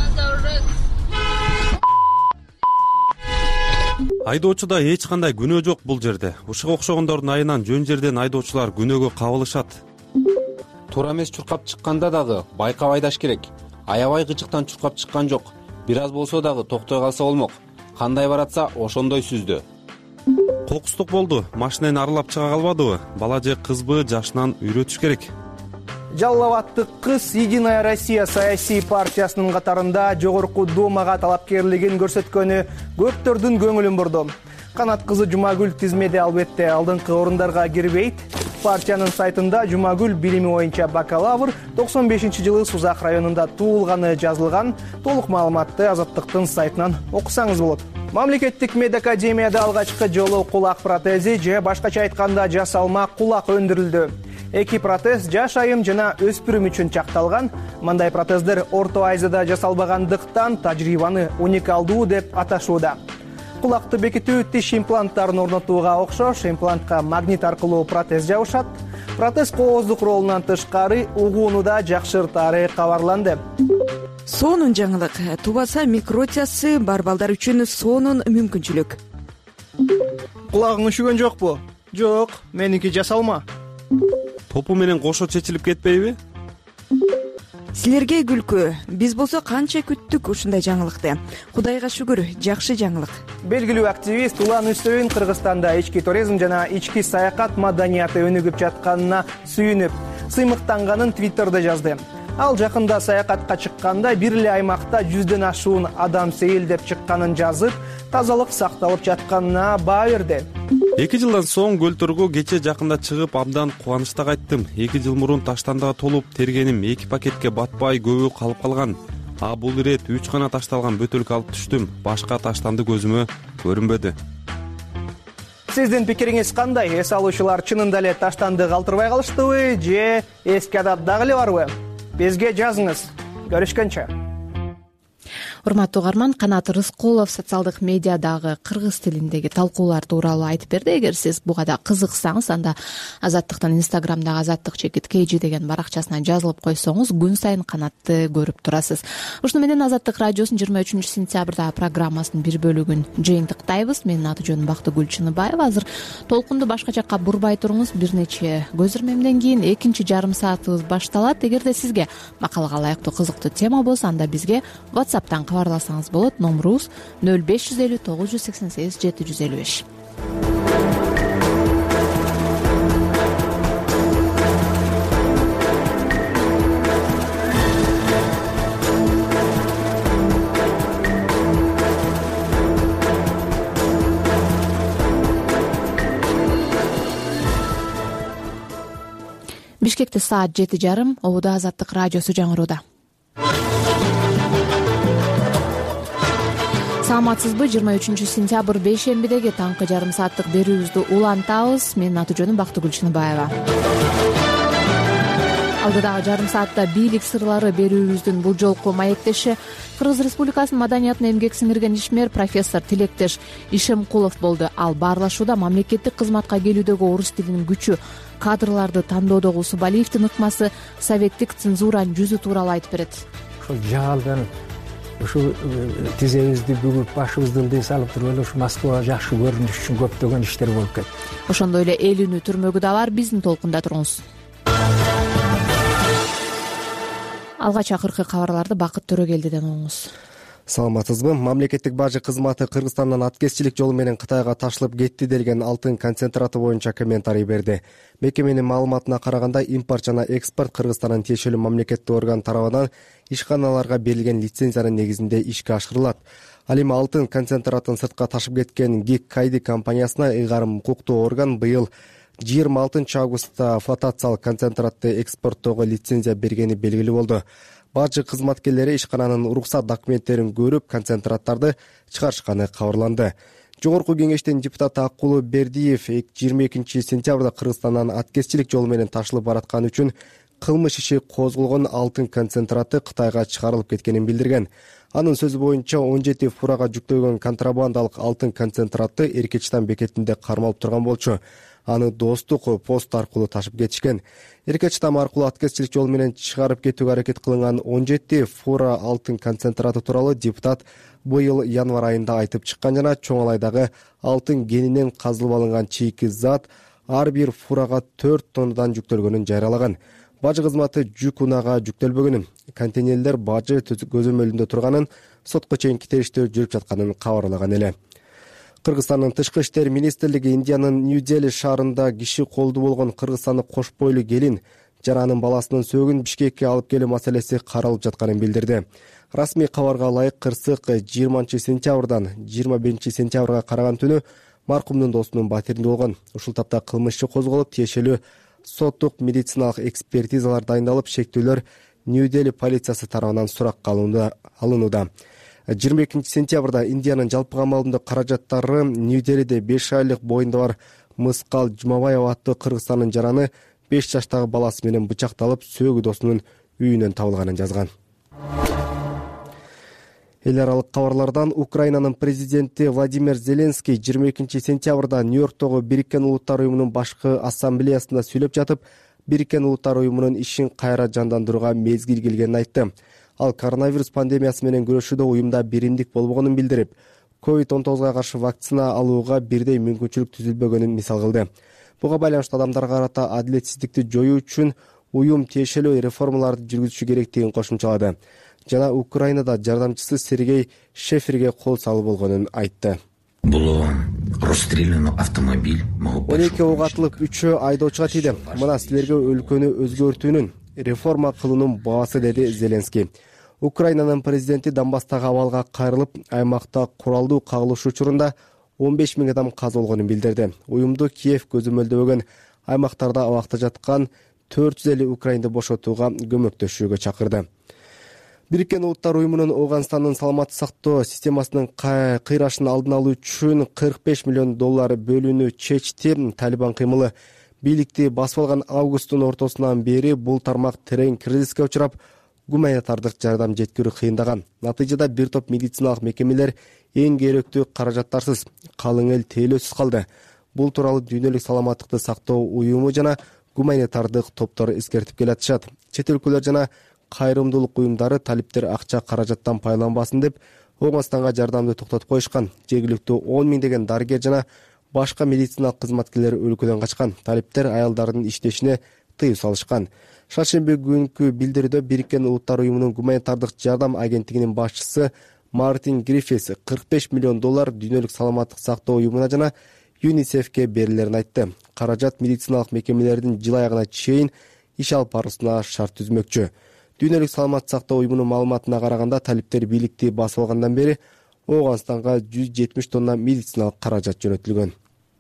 Айдоочуда эч кандай күнөө жок бул жерде. Ушуга окшогондордун айынан жөн жерден айдоочулар күнөөгө кабылышат. Туура эмес чуркап чыкканда дагы байкап айдаш керек. Аябай кычыктан чуркап чыккан жок. Бир аз болсо дагы токтой калса болмок. Кандай баратса ошондой сүздү. Кокустук болду. Машинени аралап чыга калбадыбы? Бала же кызбы жашынан үйрөтүш керек. Жалал Абадтык кыз Единая Россия саясий партиясынын катарында жогорку думага талапкерлигин көрсөткөнү көптөрдүн көңүлүн бурду. Канат кызы Жумагүл тизмеде албетте алдыңкы орундарга кирбейт. Партиянын сайтында Жумагүл билими боюнча бакалавр, 95-жылы Сузак районунда туулганы жазылган. Толук маалыматты Азаттыктын сайтынан окусаңыз болот. Мамлекеттик медакадемияда алгачкы жолу кулак протези же башкача айтканда жасалма кулак өндүрүлдү. 2 протез жаш айым жана өспүрүм үчүн чакталган. Мындай протездер Орто Азияда жасалбагандыктан тажрыйбаны уникалдуу деп аташууда. Кулакты бекитүү тиш импланттарын орнотууга окшош. Имплантка магнит аркылуу протез жабышат. Протез кооздук ролунан тышкары угууну да жакшыртаары кабарланды. Сонун жаңылык. Тубаса микротиясы бар балдар үчүн сонун мүмкүнчүлүк. Кулагың үшүгөн жокпу? Жок, меники жасалма. Топу менен кошо чечилип кетпейби? Силерге күлкү. Биз болсо канча күттүк ушундай жаңылыкты. Кудайга шүгүр, жакшы жаңылык. Белгилүү активист Улан Үсөйүн Кыргызстанда ички туризм жана ички саякат маданияты өнүгүп жатканына сүйүнүп, сыймыктанганын Твиттерде жазды. Ал жакында саякатка чыкканда бир эле аймакта 100дөн ашуун адам сейилдеп чыкканын жазып, тазалык сакталып жатканына баа берди. 2 жылдан соң көлтөргө кече жакында чыгып абдан кубанычта кайттым. 2 жыл мурун таштандыга толуп тергеним 2 пакетке батпай көбү калып калган. А бул ирет 3 гана ташталган бөтөлкө алып түштүм. Башка таштанды көзүмө көрүнбөдү. Сиздин пикириңиз кандай? Эс алуучулар чынында эле таштанды калтырбай калыштыбы же эски адат дагы эле барбы? Бизге жазыңыз. Көрүшкөнчө. урматтуу угарман, Канат Рыскулов социалдык медиадагы кыргыз тилиндеги талкуулар тууралуу айтып берди. Эгер сиз буга да кызыксаңыз, анда Азаттыктын Инстаграмдагы azattik_kg деген баракчасына жазылып койсоңуз, күн сайын Канатты көрүп турасыз. Ушуну менен Азаттык радиосунун 23-сентябрдагы программасынын бир бөлүгүн жыйынтыктайбыз. Менин аты жөнүм Бактыгүл Чыныбаева. Азыр толкунду башка жакка бурбай туруңуз. Бир нече көз ирмемден кийин экинчи жарым саатыбыз башталат. Эгерде сизге макалага ылайыктуу кызыктуу тема болсо, анда бизге WhatsApp'тан кабарласаңыз болот. Номурубуз 0550 988 755. Бишкекте саат 7:30. Обуда Азаттык радиосу жаңырууда. Саламатсызбы? 23-сентябрь бейшембидеги таңкы жарым сааттык берүүбүздү улантабыз. Менин аты жөнүм Бактыгүл Чыныбаева. Алдыдагы жарым саатта бийлик сырлары берүүбүздүн бул жолку маектеши Кыргыз Республикасынын маданиятына эмгек сиңирген ишмер профессор Тилектеш Ишемкулов болду. Ал баарлашууда мамлекеттик кызматка келүүдөгү орус тилинин күчү, кадрларды тандоодогу Усубалиевдин ыкмасы, советтик цензуранын жүзү тууралуу айтып берет. Ошол жаалдан ушу тизебизди бүгүп башыбызды ылдый салып туруп эле ушу Москвага жакшы көрүнүш үчүн көптөгөн иштер болуп кетти. Ошондой эле эл үнү түрмөгү да бар. Биздин толкунда туруңуз. Алгач акыркы кабарларды Бакыт Төрөгелдиден угуңуз. Саламатсызбы? Мамлекеттик бажы кызматы Кыргызстандан аткезчилик жолу менен Кытайга ташылып кетти делген алтын концентраты боюнча комментарий берди. Мекеменин маалыматына караганда, импорт жана экспорт Кыргызстандын тиешелүү мамлекеттик орган тарабынан ишканаларга берилген лицензиянын негизинде ишке ашырылат. Ал эми алтын концентратын сыртка ташып кеткен ГИК Кайди компаниясына ыйгарым укуктуу орган быйыл 26 августта флотациялык концентратты экспорттоого лицензия бергени белгилүү болду. Бажы кызматкерлери ишкананын уруксат документтерин көрүп, концентраттарды чыгарышканы кабарланды. Жогорку кеңештин депутаты Акулу Бердиев 22 сентябрда Кыргызстандан аткезчилик жолу менен ташылып баратканы үчүн кылмыш иши козголгон алтын концентраты Кытайга чыгарылып кеткенин билдирген. Анын сөзү боюнча 17 фурага жүктөлгөн контрабандалык алтын концентраты Эркечтан бекетинде кармалып турган болчу. Аны достук пост аркылуу ташып кетишкен. Эркечтам аркылуу аткезчилик жол менен чыгарып кетүүгө аракет кылынган 17 фура алтын концентраты тууралуу депутат быйыл январь айында айтып чыккан жана Чоңалайдагы алтын кенинен казылып алынган чийки зат ар бир фурага 4 тоннадан жүктөлгөнүн жарыялаган. Бажы кызматы жүк унаага жүктөлбөгөнүн, контейнерлер бажы көзөмөлүндө турганын, сотко чейинки териштирүү жүрүп жатканын кабарлаган эле. Кыргызстандын тышкы иштер министрлиги Индиянын Нью-Дели шаарында киши колду болгон кыргызстандык кош бойлуу келин жана анын баласынын сөөгүн Бишкекке алып келүү маселеси каралып жатканын билдирди. Расмий кабарга ылайык кырсык 20 сентябрдан 25 сентябрга караган түнү маркумдун досунун батиринде болгон. Ушул тапта кылмыш иши козголуп, тиешелүү соттук медициналык экспертизалар дайындалып, шектүүлөр Нью-Дели полициясы тарабынан суракка алынууда. 22 сентябрда Индиянын жалпыга малымдык каражаттары Нью-Делиде 5 айлык боюнда бар Мыскал Жумабаева аттуу Кыргызстандын жараны 5 жаштагы баласы менен бычакталып, сөөгү досунун үйүнөн табылганын жазган. Эл аралык кабарлардан Украинанын президенти Владимир Зеленский 22 сентябрда Нью-Йорктогу Бириккен Улуттар уюмунун башкы ассамблеясында сүйлөп жатып, Бириккен Улуттар уюмунун ишин кайра жандандырууга мезгил келгенин айтты. Ал коронавирус пандемиясы менен күрөшүүдө уюмда биримдик болбогонун билдирип, COVID-19 каршы вакцина алууга бирдей мүмкүнчүлүк түзүлбөгөнүн мисал кылды. Буга байланыштуу адамдарга карата адилетсиздикти жоюу үчүн уюм тиешелүү реформаларды жүргүзүшү керектигин кошумчалады. Жана Украинада жардамчысы Сергей Шеферге кол салуу болгонун айтты. Было расстреляно автомобиль. 12 ок атылып, 3-өө айдоочуга тийди. Мына силерге өлкөнү өзгөртүүнүн, реформа кылуунун баасы, деди Зеленский. Украинанын президенти Донбасстагы абалга кайрылып, аймакта куралдуу кагылыш учурунда 15 000 адам каза болгонун билдирди. Уюмду Киев көзөмөлдөгөн аймактарда абакта жаткан 450 украинды бошотууга көмөктөшүүгө чакырды. Бириккен Улуттар уюмунун Ооганстандын саламаттык сактоо системасынын кыйрашын алдын алуу үчүн $45 миллион бөлүүнү чечти. Талибан кыймылы бийликти басып алган августтун ортосунан бери бул тармак терең кризиске учурап, гуманитардык жардам жеткирүү кыйындаган. Натыйжада бир топ медициналык мекемелер эң керектүү каражаттарсыз, калың эл тейлөөсүз калды. Бул тууралуу Дүйнөлүк саламаттыкты сактоо уюму жана гуманитардык топтор эскертип келатышат. Чет өлкөлөр жана кайрымдуулук уюмдары талиптер акча каражаттан пайдаланбасын деп Оңгонстанга жардамды токтотуп коюшкан. Жергиликтүү 10 миңдеген дарыгер жана башка медициналык кызматкерлер өлкөдөн качкан. Талиптер аялдардын иштешине тыюу салышкан. Шаршемби күнкү билдирүүдө Бириккен Улуттар уюмунун гуманитардык жардам агенттигинин башчысы Мартин Гриффис $45 миллион Дүйнөлүк саламаттык сактоо уюмуна жана ЮНИСЕФке берилерин айтты. Каражат медициналык мекемелердин жыл аягына чейин иш алып баруусуна шарт түзмөкчү. Дүйнөлүк саламаттык сактоо уюмунун маалыматына караганда талиптер бийликти басып алгандан бери Оңгонстанга 170 тонна медициналык каражат жөнөтүлгөн.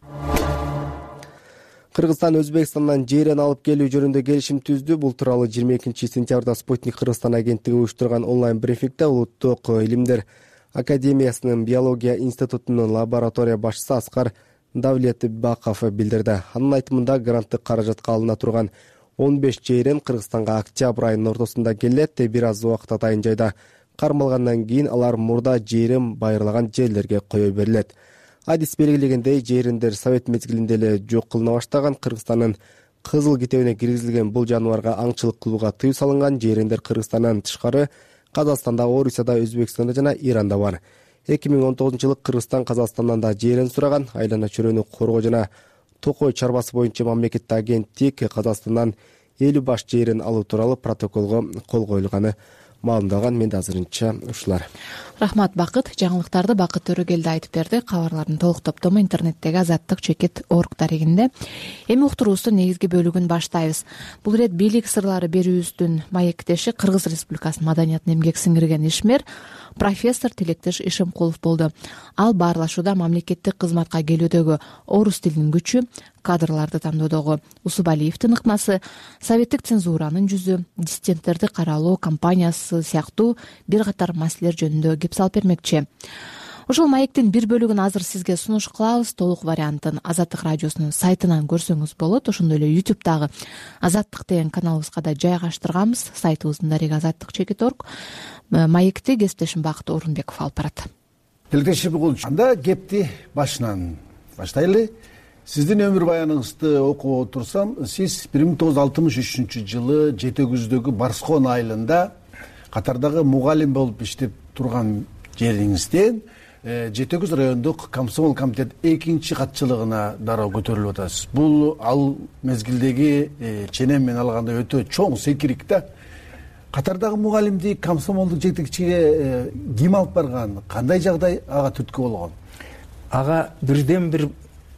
Кыргызстан Өзбекстандан жээрен алып келүү жөнүндө келишим түздү. Бул тууралуу 22 сентябрда Спутник Кыргызстан агенттиги уюштурган онлайн брифингде Улуттук илимдер академиясынын биология институтунун лаборатория башчысы Аскар Давлетбаков билдирди. Анын айтымында гранттык каражатка алына турган 15 жээрен Кыргызстанга октябрь айынын ортосунда келет. Бир аз убакыт атайын жайда кармалгандан кийин алар мурда жээрен байырлаган жерлерге кое берилет. Адис белгилегендей, жээрендер совет мезгилинде эле жок кылына баштаган. Кыргызстандын кызыл китебине киргизилген бул жаныбарга аңчылык кылууга тыюу салынган. Жээрендер Кыргызстандан тышкары Казакстанда, Орусияда, Өзбекстанда жана Иранда бар. 2019-жылы Кыргызстан Казакстандан да жээрен сураган. Айлана чөйрөнү коргоо жана токой чарбасы боюнча мамлекеттик агенттик Казакстандан 50 баш жээрен алуу тууралуу протоколго кол коюлганы маалымдалган. Менде азырынча ушулар. Рахмат Бакыт. Жаңылыктарды Бакыт Төрөгелди айтып берди. Кабарлардын толук топтому интернеттеги azattik.org дарегинде. Эми уктуруубуздун негизги бөлүгүн баштайбыз. Бул ирет бийлик сырлары берүүбүздүн маектеши Кыргыз Республикасынын маданиятына эмгек сиңирген ишмер профессор Тилектеш Ишемкулов болду. Ал баарлашууда мамлекеттик кызматка келүүдөгү орус тилинин күчү, кадрларды тандоодогу Усубалиевдин ыкмасы, советтик цензуранын жүзү, диссиденттерди каралоо кампаниясы сыяктуу бир катар маселелер жөнүндө кеп салып бермекчи. Ушул маектин бир бөлүгүн азыр сизге сунуш кылабыз. Толук вариантын Азаттык радиосунун сайтынан көрсөңүз болот. Ошондой эле YouTube'дагы Азаттык деген каналыбызга да жайгаштырганбыз. Сайтыбыздын дареги azattik.org. Маекти кесиптешим Бакыт Орунбеков алып барат. Тилектеш анда кепти башынан баштайлы. Сиздин өмүр баяныңызды окуп отурсам, сиз 1963 жылы Жетегүздөгү Барскон айылында катардагы мугалим болуп иштеп турган жериңизден Жетегүз райондук комсомол комитет 2 катчылыгына дароо көтөрүлүп атасыз. Бул ал мезгилдеги ченем менен алганда өтө чоң секирик да. Катардагы мугалимди комсомолдук жетекчиге ким алып барган? Кандай жагдай ага түрткү болгон? Ага бирден бир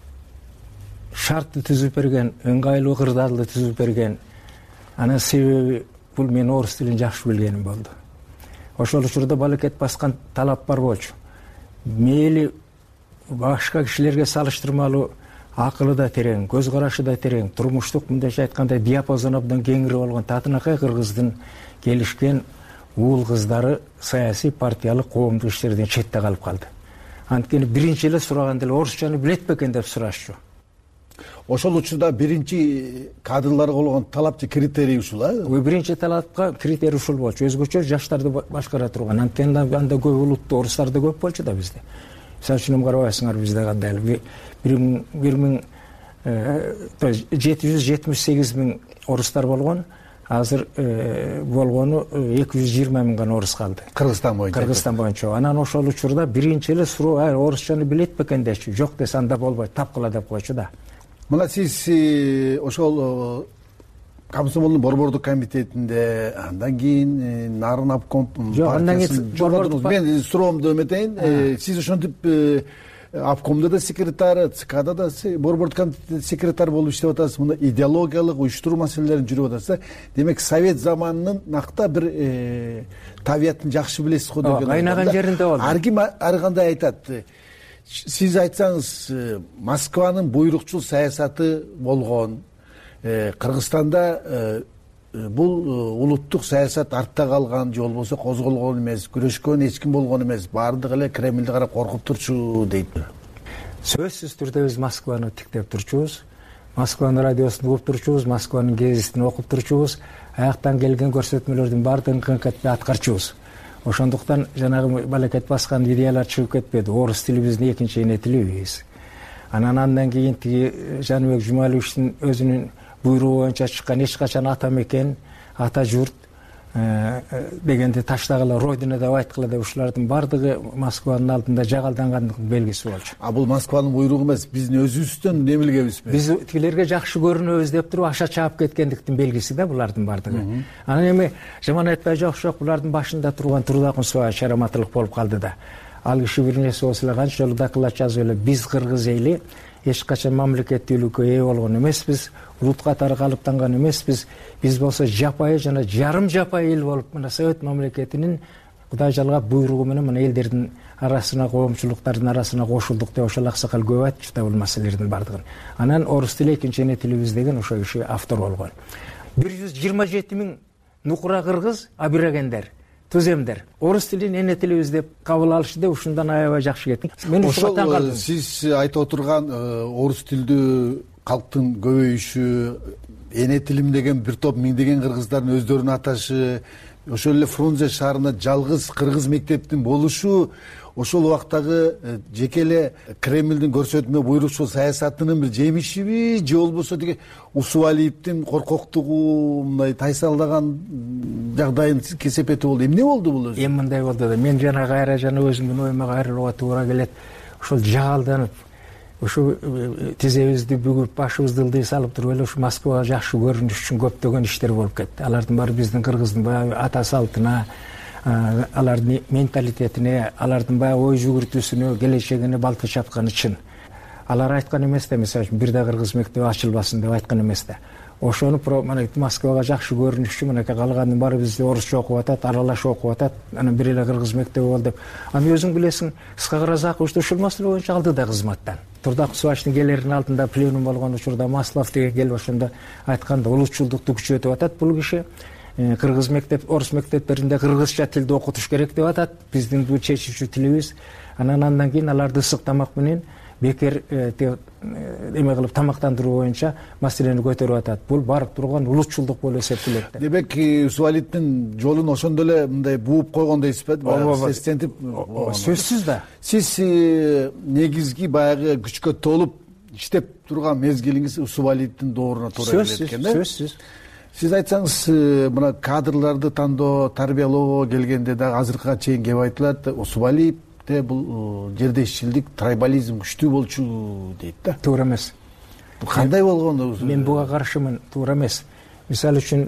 шартты түзүп берген, ыңгайлуу кырдаалды түзүп берген. Анын себеби бул мен орус тилин жакшы билгеним болду. Ошол учурда балекет баскан талап бар болчу. Мейли башка кишилерге салыштырмалуу акылы да терең, көз карашы да терең, турмуштук мындайча айтканда диапазону абдан кеңири болгон татынакай кыргыздын келишкен уул кыздары саясий партиялык коомдук иштерден четте калып калды. Анткени биринчи эле сураганда эле орусчаны билет бекен деп сурашчу. Ошол учурда биринчи кадрларга болгон талапчы критерий ушул, биринчи талапка критерий ушул болчу. Өзгөчө жаштарды башкара турган. Анткени анда көп улуттуу орустар да көп болчу да бизде. Мисалы үчүн карабайсыңар бизде кандай 778 миң орустар болгон. Азыр болгону 220 миң гана орус калды. Кыргызстан боюнча. Анан ошол учурда биринчи эле суроо орусчаны билет бекен дечү. Жок десе анда болбойт, тапкыла деп койчу да. Мына сиз ошол комсомолдун борбордук комитетинде, андан кийин Нарын обком партиясынын мен суроомду эметейин. Сиз ошентип обкомдо да секретары, ЦКда да борбордук комитет секретары болуп иштеп атасыз. Мына идеологиялык уюштуруу маселелерин жүрүп атасыз. Демек совет заманынын накта бир табиятын жакшы билесиз го деген. Кайнаган жеринде болду. Ар ким ар кандай айтат. Сиз айтсаңыз, Москванын буйрукчул саясаты болгон. Кыргызстанда бул улуттук саясат артта калган, же болбосо козголгон эмес, күрөшкөн эч ким болгон эмес. Баардыгы эле Кремлди карап коркуп турчу дейт. Сөзсүз түрдө биз Москваны тиктеп турчубуз. Москванын радиосун угуп турчубуз, Москванын гезитин окуп турчубуз, аяктан келген көрсөтмөлөрдүн баардыгын кынкатпай аткарчубуз. Ошондуктан жанагы балакет баскан идеялар чыгып кетпеди. Орус тили биздин экинчи эне тилибиз. Андан кийин тиги Жаныбек Жумалиевичтин өзүнүн буйругу боюнча чыккан эч качан ата мекен, ата журт дегенди таштагыла, родина деп айткыла деп ушулардын баардыгы Москванын алдында жагалдангандыктын белгиси болчу. Бул Москванын буйругу эмес, биздин өзүбүздөн немилгебизби? Биз тигилерге жакшы көрүнөбүз деп туруп аша чаап кеткендиктин белгиси да булардын баардыгы. Анан эми жаман айтпай жок, булардын башында турган Турдакун Субай шараматтылык болуп калды да. Ал киши бир нерсе болсо эле канча жолу докладча жазып эле, биз кыргыз эли эч качан мамлекеттүүлүккө ээ болгон эмеспиз, улут катары калыптанган эмеспиз. Биз болсо жапайы жана жарым жапайы эл болуп, мына Совет мамлекетинин Кудай жалгап буйругу менен мына элдердин арасына, коомчулуктардын арасына кошулдук деп ошол аксакал көп айтчу да бул маселелердин баардыгын. Анан орус тили экинчи эне тилибиз деген ошо киши автор болгон. 127 000 нукура кыргыз абирагендер, түземдер орус тилин эне тилибиз деп кабыл алышты деп ушундан аябай жакшы кетти. Мен ушуга таң калдым. Сиз айтып отурган орус тилдүү калктын көбөйүшү, эне тилим деген бир топ миңдеген кыргыздардын өздөрүнүн аташы, ошол эле Фрунзе шаарында жалгыз кыргыз мектептин болушу ошол убактагы жеке эле Кремлдин көрсөтмө буйрукчу саясатынын бир жемишиби, же болбосо тиги Усубалиевдин коркоктугу, мындай тайсалдаган жагдайын кесепети болду. Эмне болду бул өзү? Эми мындай болду да, мен жана кайра өзүмдүн оюма кайрылууга туура келет. Ошол жагалданып, ушу тизебизди бүгүп, башыбызды ылдый салып туруп эле ушу Москвага жакшы көрүнүш үчүн көптөгөн иштер болуп кетти. Алардын баары биздин кыргыздын баягы ата салтына, алардын менталитетине, алардын баягы ой жүгүртүүсүнө, келечегине балта чапканы чын. Алар айткан эмес да, мисалы үчүн бир да кыргыз мектеби ачылбасын деп айткан эмес да. Ошону мына Москвага жакшы көрүнүш үчүн мынакей калгандын баары бизде орусча окуп атат, аралаш окуп атат, анан бир эле кыргыз мектеби болду деп. Аны өзүң билесиң, Исхак Разакович ушул маселе боюнча алды да кызматтан. Турдакун Субайчтын келеринин алдында пленум болгон учурда Маслов деген келип ошондо айтканда, улутчулдукту күчөтүп атат бул киши. Кыргыз мектеп, орус мектептеринде кыргызча тилди окутуш керек деп атат. Биздин бул чечүүчү тилибиз. Андан кийин аларды ысык тамак менен бекер эме кылып тамактандыруу боюнча маселени көтөрүп атат. Бул барып турган улутчулдук болуп эсептелет. Демек, Усубалиевдин жолун ошондо эле мындай бууп койгон дейсизби? Сестентип. Сөзсүз да. Сиз негизги баягы күчкө толуп иштеп турган мезгилиңиз Усубалиевдин дооруна туура келет экен да? Сөзсүз. Сиз айтсаңыз, мына кадрларды тандоо, тарбиялоого келгенде дагы азыркыга чейин кеп айтылат, Усубалиевде бул жердешчилдик, трайбализм күчтүү болчу дейт да. Туура эмес. Кандай болгону? Мен буга каршымын, туура эмес. Мисалы үчүн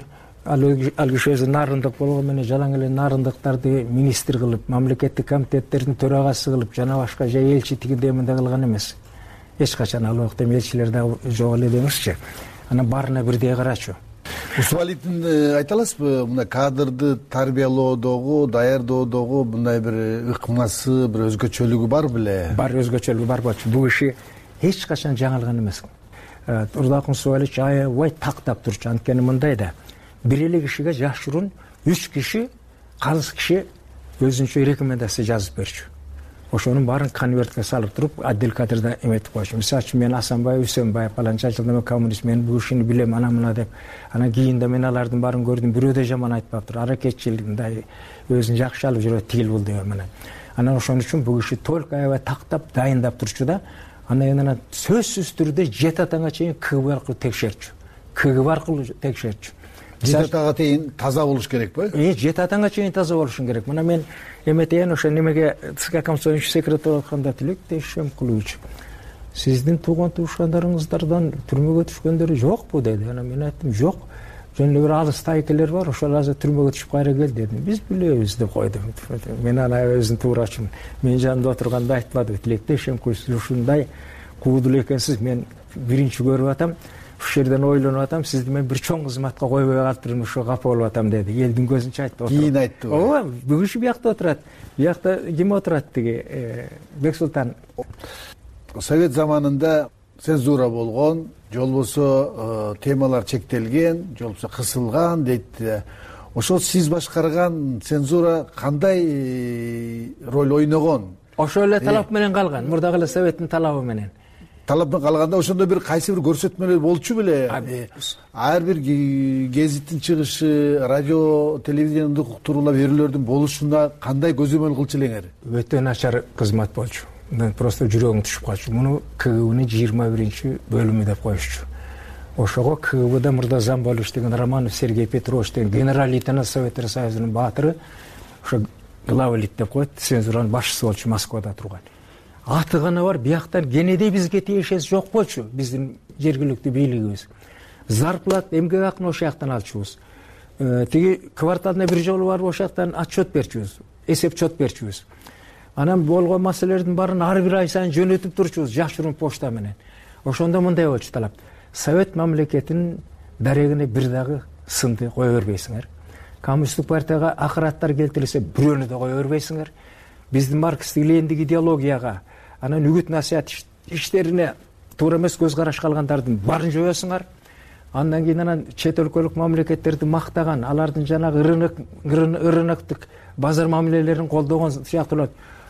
ал киши өзү нарындык болгон менен жалаң эле нарындыктарды министр кылып, мамлекеттик комитеттердин төрагасы кылып, жана башка же элчи тигиндей мындай кылган эмес. Эч качан ал убакта элчилер дагы жок эле деңизчи. Анан баарына бирдей карачу. Усубалиевдин айта аласызбы, мына кадрды тарбиялоодогу, даярдоодогу мындай бир ыкмасы, бир өзгөчөлүгү бар беле? Бар, өзгөчөлүгү бар болчу. Бул киши эч качан жаңылган эмес. Турдакун Субайлич аябай тактап турчу. Анткени мындай да, бир эле кишиге жашыруун 3 киши, калыс киши өзүнчө рекомендация жазып берчү. Ошонун баарын конвертке салып туруп, отдел кадрда эметип койчу. Мисалы үчүн мен Асанбай Үсөнбаев, паланча жылда мен коммунист, мен бул кишини билем, ана мына деп. Анан кийин да мен алардын баарын көрдүм, бирөө да жаман айтпаптыр. Аракетчил, мындай өзүн жакшы алып жүрөт, тигил бул деп менен. Анан ошон үчүн бул киши только аябай тактап, дайындап турчу да. Анан сөзсүз түрдө 7 атаңа чейин КГБ аркылуу текшерчү. КГБ аркылуу текшерчү. 7 атага чейин таза болуш керекпи? 7 атаңа чейин таза болушуң керек. Мына мен эметейин ошо немеге ЦК комсомольчу секретарь атканда Тилектей Шемкулович, сиздин тууган туушкандарыңыздардан түрмөгө түшкөндөр жокпу деди. Анан мен айттым, жок. Жөн эле бир алыс тайкелер бар, ошол азыр түрмөгө түшүп кайра келди дедим. Биз билебиз деп койдум. Мен аны өзүн туурачымын. Мен жанымда отурганда айтпады. Тилектей Шемкулович, ушундай куудул экенсиз, мен биринчи көрүп атам. Ушул жерден ойлонуп атам, сизди мен бир чоң кызматка койбой калыптырмын, ошо капа болуп атам деди. Элдин көзүнчө айтты. Кийин айтты. Ооба, бүгүн ушу биякта отурат. Биякта ким отурат тиги? Бексултан. Совет заманында цензура болгон, же болбосо темалар чектелген, же болбосо кысылган дейт. Ошол сиз башкарган цензура кандай роль ойногон? Ошол эле талап менен калган, мурдагы эле Советтин талабы менен. талаптан калганда ошондой бир кайсы бир көрсөтмөлөр болчу беле? Ар бир гезиттин чыгышы, радио, телевидениялык уктуруулар берүүлөрдүн болушуна кандай көзөмөл кылчу элеңер? Өтө начар кызмат болчу. Просто жүрөгүм түшүп калчу. Муну КГБнын 21-бөлүмү деп коюшчу. Ошого КГБда Мырзазам болуш деген Романов Сергей Петрович деген генерал-лейтенант Советтер Союзунун баатыры, ошо главлит деп коет, цензуранын башчысы болчу Москвада турган. Аты гана бар, бияктан кенеде бизге тиешеси жок болчу, биздин жергиликтүү бийлигибиз. Зарплат, эмгек акын ошол жактан алчубуз. Тиги кварталына бир жолу барып ошол жактан отчет берчүбүз, эсеп-чот берчүбүз. Анан болгон маселелердин баарын ар бир ай сайын жөнөтүп турчубуз жашыруун почта менен. Ошондо мындай болчу талап. Совет мамлекетинин дарегине бир дагы сынды кое бербейсиңер. Коммунисттик партияга акыраттар келтирилсе, бирөөнү да кое бербейсиңер. Биздин марксистик лениндик идеологияга, анан үгүт насаят иштерине туура эмес көз караш калгандардын баарын жоесуңар. Андан кийин анан чет өлкөлүк мамлекеттерди мактаган, алардын жанагы рыноктук базар мамилелерин колдогон сыяктуулар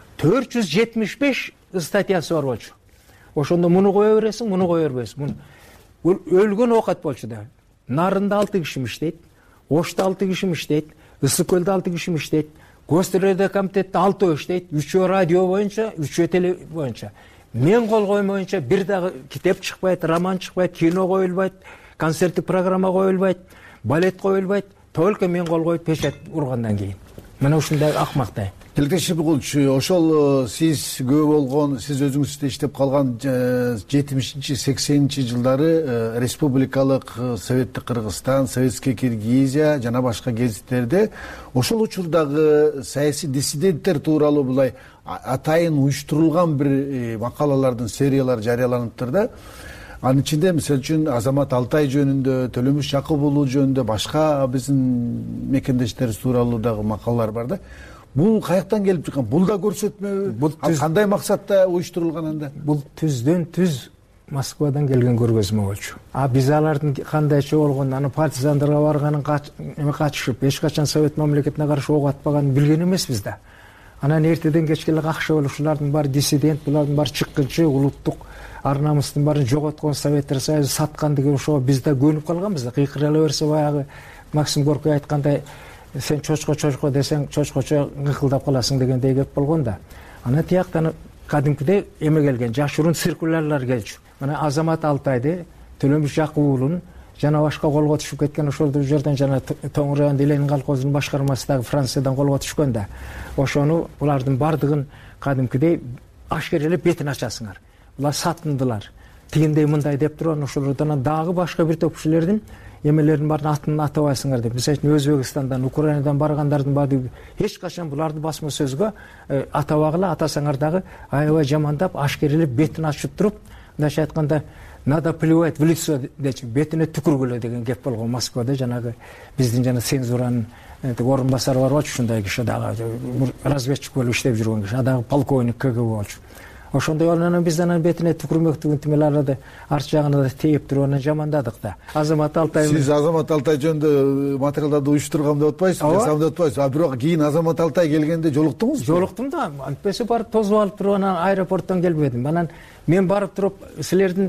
475 статьясы бар болчу. Ошондо муну кое бересиң, муну кое бербейсиң. Өлгөн оокат болчу да. Нарында 6 кишим иштейт, Ошто 6 кишим иштейт, Ысык көлдө 6 кишим иштейт, Гостелевде комитетте 6 иштейт, 3 радио боюнча, 3 теле боюнча. Мен кол коймоюнча бир дагы китеп чыкпайт, роман чыкпайт, кино коюлбайт, концерттик программа коюлбайт, балет коюлбайт. Только мен кол коюп печать ургандан кийин. Мына ушундай акмактай. Тилектеш Шипикулович, ошол сиз көп болгон, сиз өзүңүз иштеп калган 70-80 жылдары республикалык Советтик Кыргызстан, Советский Киргизия жана башка гезиттерде ошол учурдагы саясий диссиденттер тууралуу булай атайын уюштурулган бир макалалардын сериялары жарыяланыптыр да. Анын ичинде мисалы үчүн Азамат Алтай жөнүндө, Төлөмүш Жакып уулу жөнүндө башка биздин мекендештерибиз тууралуу дагы макалалар бар да. Бул каяктан келип чыккан? Бул да көрсөтмө, кандай максатта уюштурулган анда? Бул түздөн түз Москвадан келген көргөзмө болчу. Биз алардын кандайча болгонун, аны партизандарга барганын качышып, эч качан Совет мамлекетине каршы ок атпаганын билген эмеспиз да. Анан эртеден кечке эле акша болушулардын баары диссидент, булардын баары чыккынчы, улуттук ар намыстын баарын жоготкон, Советтер Союзу саткан деген ошого биз да көнүп калганбыз да. Кыйкырыла берсе баягы Максим Горький айткандай, сен чочко десең, чочкочо кыкылдап каласың дегендей кеп болгон да. Ана тияктан кадимкидей эме келген, жашыруун циркулярлар келчү. Мына Азамат Алтайды, Төлөмүш Жакып уулун жана башка колго түшүп кеткен ошол жерден жана Тоңураан Ленин колхозунун башкармасындагы Франциядан колго түшкөн да. Ошону булардын бардыгын кадимкидей ашкерелеп бетин ачасыңар. Булар сатындылар. Тигиндей мындай деп турган ошолордон дагы башка бир топ кишилердин эмелердин баарын атын атабайсыңар деп. Мисалы үчүн Өзбекстандан, Украинадан баргандардын баары эч качан буларды басма сөзгө атабагыла, атасаңар дагы аябай жамандап, ашкерелеп бетин ачып туруп, мындайча айтканда, надо плевать в лицо дечи, бетине түкүргүлө деген кеп болгон Москвада жанагы биздин жана цензуранын орун басары бар болчу, ушундай киши дагы разведчик болуп иштеп жүргөн киши, дагы полковник КГБ болчу. Ошондой анан биз анан бетине түкүрмөктүгүн тимеларды арт жагына да тээп туруп анан жамандадык да. Азамат Алтай. Сиз Азамат Алтай жөнүндө материалдарды уюштургам деп атпайсызбы? Жасам деп атпайсызбы? Бирок кийин Азамат Алтай келгенде жолуктуңузбу? Жолуктум да. Антпесе барып тозуп алып туруп анан аэропорттон келбедим. Анан мен барып туруп силердин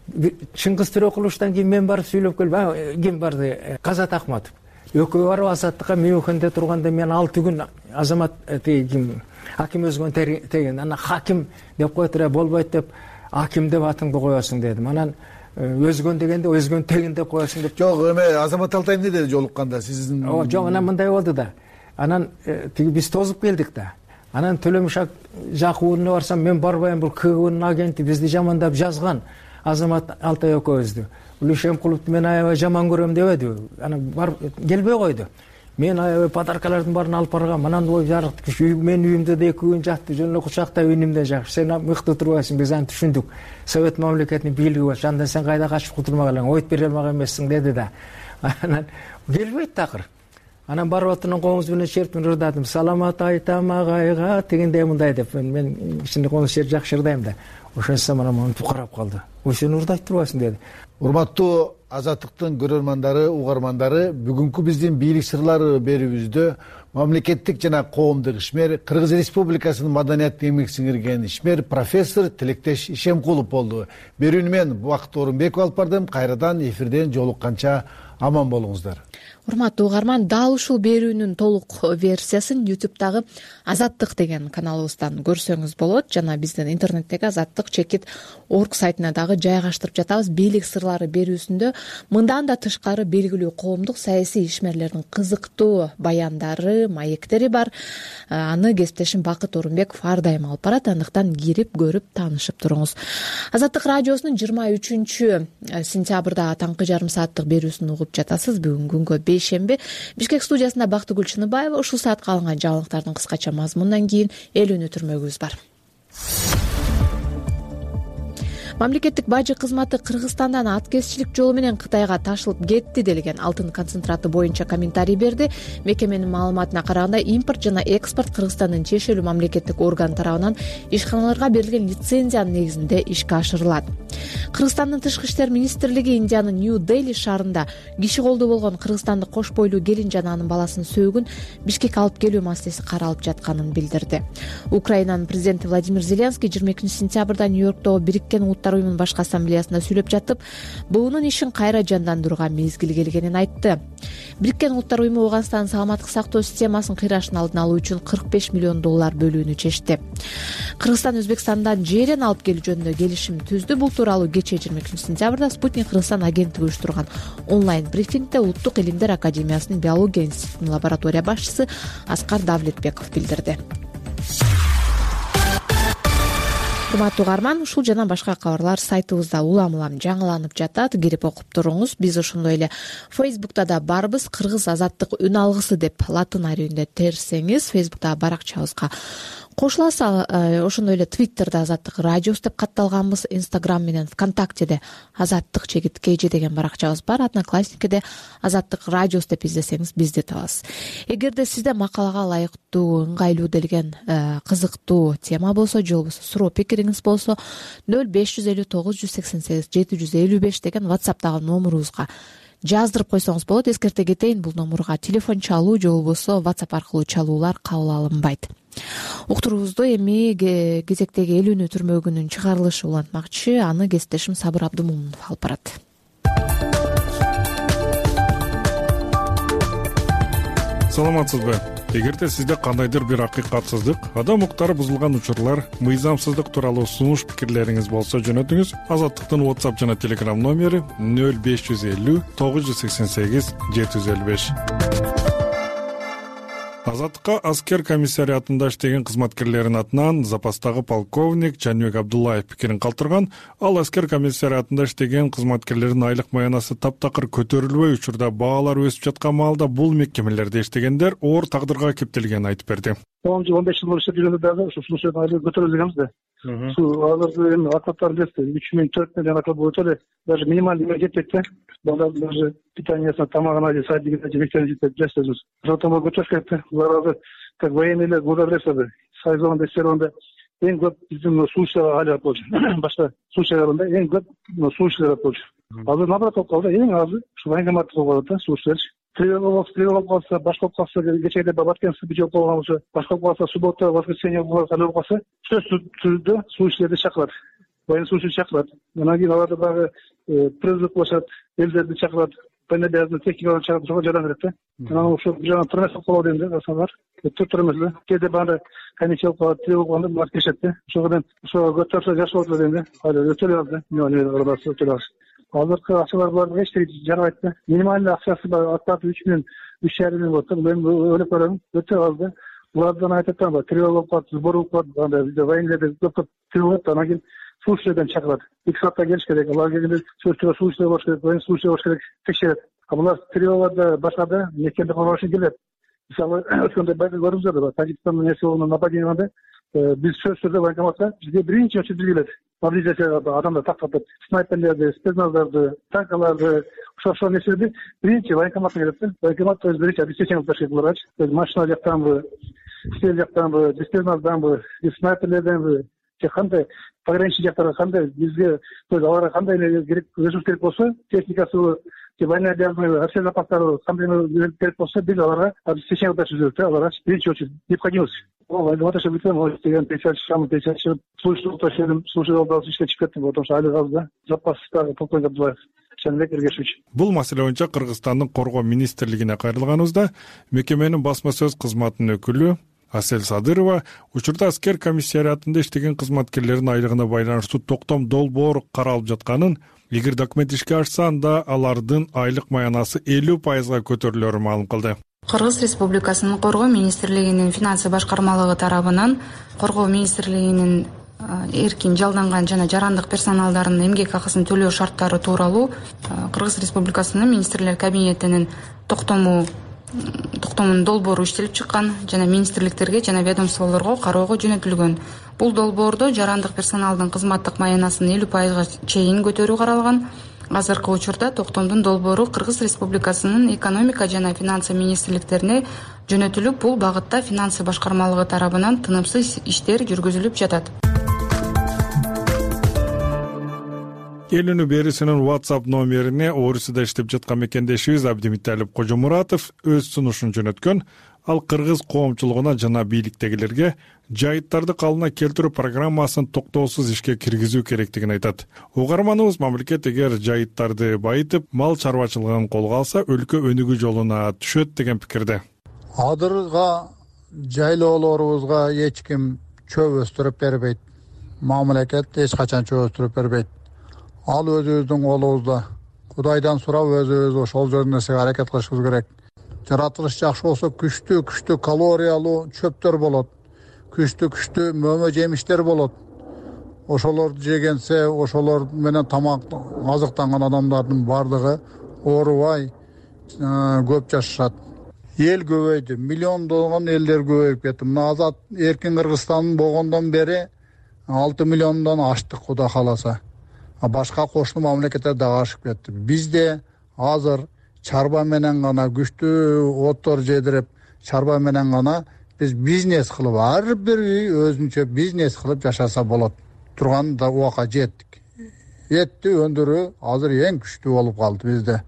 Чыңгыз Төрөкуловичтан кийин мен барып сүйлөп келип, ким барды? Казат Акматов. Экөө барып Азаттыкка мейманханада турганда мен 6 күн Азамат ким Аким өзгөн теген, анан хаким деп койдура болбойт деп, аким деп атыңды коесуң дедим. Анан өзгөн дегенде өзгөн теген деп коесуң деп. Жок, эме Азамат Алтай эмне деди жолукканда сиздин? Жок, анан мындай болду да. Анан тиги биз тозуп келдик да. Анан Төлөмүш Жакып уулуна барсам, мен барбайм, бул КГБнын агенти бизди жамандап жазган Азамат Алтай экөөбүздү. Бул Шемкуловду мен аябай жаман көрөм дебеди. Анан барып келбей койду. Мен аябай подаркалардын баарын алып баргам. Анан ой жарык киши мен үйүмдө да 2 күн жатты, жөн эле кучактап үнүмдөн жакшы. Сен мыкты турбайсың, биз аны түшүндүк. Совет мамлекетинин бийлиги бар. Андан сен кайда качып кутулмак элең, ойт бере алмак эмессиң деди да. Анан келбейт такыр. Анан барып отурган комуз менен шертип ырдадым. Саламат айтам агайга дегендей мындай деп. Мен кичине комуз шерт жакшы ырдайм да. Ошонсо мына муну карап калды. Ой сен ырдайт турбайсың деди. Урматтуу Азаттыктын көрөрмандары, угармандары, бүгүнкү биздин бийлик сырлары берүүбүздө мамлекеттик жана коомдук ишмер, Кыргыз Республикасынын маданият эмгек сиңирген ишмер профессор Тилектеш Ишемкулов болду. Берүүнү мен Бакыт Орунбеков алып бардым. Кайрадан эфирден жолукканча аман болуңуздар. Урматтуу угарман, дал ушул берүүнүн толук версиясын YouTube'дагы Азаттык деген каналыбыздан көрсөңүз болот. Жана биздин интернеттеги azattik-org сайтына дагы жайгаштырып жатабыз. Бийлик сырлары берүүсүндө мындан да тышкары белгилүү коомдук саясий ишмерлердин кызыктуу баяндары, маектери бар. Аны кесиптешим Бакыт Орунбеков ар дайым алып барат. Андыктан кирип, көрүп, таанышып туруңуз. Азаттык радиосунун 23-сентябрда таңкы жарым сааттык берүүсүн угуп жатасыз. Бүгүн күнгө бейшемби. Бишкек студиясында Бактыгүл Чыныбаева. Ушул саатка алынган жаңылыктардын кыскача мазмунунан кийин эл үнү түрмөгүбүз бар. Мамлекеттик бажы кызматы Кыргызстандан аткезчилик жолу менен Кытайга ташылып кетти делген алтын концентраты боюнча комментарий берди. Мекеменин маалыматына караганда, импорт жана экспорт Кыргызстандын тиешелүү мамлекеттик орган тарабынан ишканаларга берилген лицензиянын негизинде ишке ашырылат. Кыргызстандын тышкы иштер министрлиги Индиянын Нью-Дели шаарында киши колдуу болгон кыргызстандык кош бойлуу келин жана анын баласын сөөгүн Бишкек алып келүү маселеси каралып жатканын билдирди. Украинанын президенти Владимир Зеленский 22-сентябрда Нью-Йорктогу Бириккен Улуттар уюмунун башкы ассамблеясында сүйлөп жатып, буунун ишин кайра жандандырууга мезгил келгенин айтты. Бириккен Улуттар уюму Ооганстандын саламаттык сактоо системасынын кыйрашын алдын алуу үчүн $45 миллион бөлүүнү чечти. Кыргызстан Өзбекстандан жерен алып келүү жөнүндө келишим түздү. Бул тууралуу кечээ 22-сентябрда Спутник Кыргызстан агенттиги уюштурган онлайн брифингде Улуттук илимдер академиясынын биология институтунун лаборатория башчысы Аскар Давлетбеков билдирди. Урматтуу угарман, ушул жана башка кабарлар сайтыбызда улам-улам жаңыланып жатат. Кирип окуп туруңуз. Биз ошондой эле Facebook'та да барбыз. Кыргыз азаттык үн алгысы деп латын арийинде терсеңиз, Facebook'та баракчабызга кошуласыз. Ошондой эле Twitter'да Азаттык радиос деп катталганбыз. Instagram менен ВКонтактеде Азаттык _KG деген баракчабыз бар. Одноклассникиде Азаттык радиос деп издесеңиз бизди табасыз. Эгерде сизде макалага ылайыктуу, ыңгайлуу делген кызыктуу тема болсо, же болбосо суроо пикириңиз болсо, 050988 755 деген WhatsApp'тагы номерубузга жаздырып койсоңуз болот. Эскерте кетейин, бул номурга телефон чалуу же болбосо WhatsApp аркылуу чалуулар кабыл алынбайт. Уктуруубузду эми кезектеги эл үнү түрмөгүнүн чыгарылышы улантмакчы. Аны кесиптешим Сабыр Абдымомунов алып барат. Саламатсызбы? Эгерде сизде кандайдыр бир акыйкатсыздык, адам укуктары бузулган учурлар, мыйзамсыздык тууралуу сунуш пикирлериңиз болсо жөнөтүңүз. Азаттыктын WhatsApp жана Telegram номери 0550 988 755. Азаттыкка аскер комиссариатында иштеген кызматкерлердин атынан запастагы полковник Жаныбек Абдуллаев пикирин калтырган. Ал аскер комиссариатында иштеген кызматкерлердин айлык маянасы таптакыр көтөрүлбөй, учурда баалар өсүп жаткан маалда бул мекемелерде иштегендер оор тагдырга кептелгенин айтып берди. 15 жыл иштеп жүргөндө дагы ушул айлык көтөрүлүп дегенбиз да. Азыр эми оклаттар билесиз, 3 миң 4 миң оклад боюнча эле даже минимальный жетпейт да. Балдар даже питаниясына, тамагына же садигине же мектебине жетпейт, билесиз. Ошондон көчөш керек да. Булар азыр как военныйлер куда билесиз, Сайзонда, Серонда эң көп биздин суу ишчилер айлап болчу. Башка суу ишчилеринде эң көп суу ишчилер болчу. Азыр наоборот болуп калды, эң азы ушу военкомат болуп калды да, суу ишчилер. Тревога болуп калса, башка болуп калса, кечээде Баткенский бюджет болгон болсо, башка болуп калса, суббота, воскресенье болуп калса, сөзсүз түрдө суу ишчилерди чакырат. Военный суу ишчилерди чакырат. Анан кийин аларды дагы призыв кылышат, элдерди чакырат, бенебязный техникаларды чакырып ошого жардам берет да. Анан ошо жана түрмөс болуп калат дейм да, асандар. Түрмөс эле. Кээде баары комиссия болуп калат, тревога болгондо булар келишет да. Ошого мен көтөрсө жакшы болот дейм да. Айла өтөлөй алды. Эмне кылабыз, өтөлөй алды. Азыркы акчалар буларга эч жарабайт да. Минималдуу акчасы бар, оклад 3 миң 3,5 миң болот да. Мен ойлоп көрөм, өтө аз да. Булардан айтып атам, тревога болуп калат, сбор болуп калат, анда бизде военныйлерде көп тревога болот, анан кийин суу ишчилерден чакырат. 2 саатта келиш керек. Алар келгенде сөзсүз суу ишчилер болуш керек, военный суу ишчилер болуш керек, текшерет. А булар тревогада башкада мекенде калган үчүн келет. Мисалы, өткөндө көрдүңүздөр да, Тажикстандын нерсе болгондо нападение болгондо биз сөзсүз военкоматка бизге биринчи очередь биз келет. Мобилизация адамдар тактатып, снайперлерди, спецназларды, танкаларды, ошо нерселерди биринчи военкоматка келет да. Военкомат өз биринчи обеспечение кылыш керек буларга. Машина жактанбы, стель жактанбы, спецназданбы, снайперлерденби, же кандай пограничный жактарга кандай бизге аларга кандай керек, ресурс керек болсо, техникасы, война арсен запастары кандай керек болсо биз аларга азыр сечение кылып беришибиз керек да. Аларга биринчи очередь необходимость. Ваташа билем, деген пенсия слушал иштечип кеттим, потому что айлык аз да. Запас полковник Абдулаев Жаныбек Эргешевич. Бул маселе боюнча Кыргызстандын Коргоо министрлигине кайрылганыбызда мекеменин басма сөз кызматынын өкүлү Асель Садырова учурда аскер комиссариатында иштеген кызматкерлердин айлыгына байланыштуу токтом долбоор каралып жатканын, эгер документ ишке ашса, анда алардын айлык маянасы 50% көтөрүлөрүн маалым кылды. Кыргыз Республикасынын Коргоо министрлигинин финансы башкармалыгы тарабынан Коргоо министрлигинин эркин жалданган жана жарандык персоналдарынын эмгек акысын төлөө шарттары тууралуу Кыргыз Республикасынын министрлер кабинетинин токтомунун долбоору иштелип чыккан жана министрликтерге жана ведомстволорго кароого жөнөтүлгөн. Бул долбоордо жарандык персоналдын кызматтык маянасын 50% чейин көтөрүү каралган. Азыркы учурда токтомдун долбоору Кыргыз Республикасынын экономика жана финансы министрликтерине жөнөтүлүп, бул багытта финансы башкармалыгы тарабынан тынымсыз иштер жүргүзүлүп жатат. Эл үнү берүүсүнүн WhatsApp номерине Орусияда иштеп жаткан мекендешибиз Абдимиталип Кожомуратов өз сунушун жөнөткөн. Ал кыргыз коомчулугуна жана бийликтегилерге жайыттарды калыбына келтирүү программасын токтоосуз ишке киргизүү керектигин айтат. Угарманыбыз мамлекет эгер жайыттарды байытып, мал чарбачылыгын колго алса, өлкө өнүгүү жолуна түшөт деген пикирде. Адырга жайлоолорубузга эч ким чөп өстүрүп бербейт. Мамлекет эч качан чөп өстүрүп бербейт. Ал өзүбүздүн колубузда. Кудайдан сурап өзүбүз ошол жөнүндө нерсеге аракет кылышыбыз керек. Жаратылыш жакшы болсо күчтүү калориялуу чөптөр болот. Күчтүү мөмө жемиштер болот. Ошолорду жегенсе, ошолор менен тамак азыктанган адамдардын бардыгы оорубай көп жашашат. Эл көбөйдү, миллиондогон элдер көбөйүп кетти. Мына азат эркин Кыргызстан болгондон бери 6 миллиондон аштык, Кудай кааласа. Башка кошуну мамлекеттер дагы ашып кетти. Бизде азыр чарба менен гана күчтүү оттор жедирип, чарба менен гана биз бизнес кылып, ар бир үй өзүнчө бизнес кылып жашаса болот турган да убакка жеттик. Этти өндүрүү азыр эң күчтүү болуп калды бизде.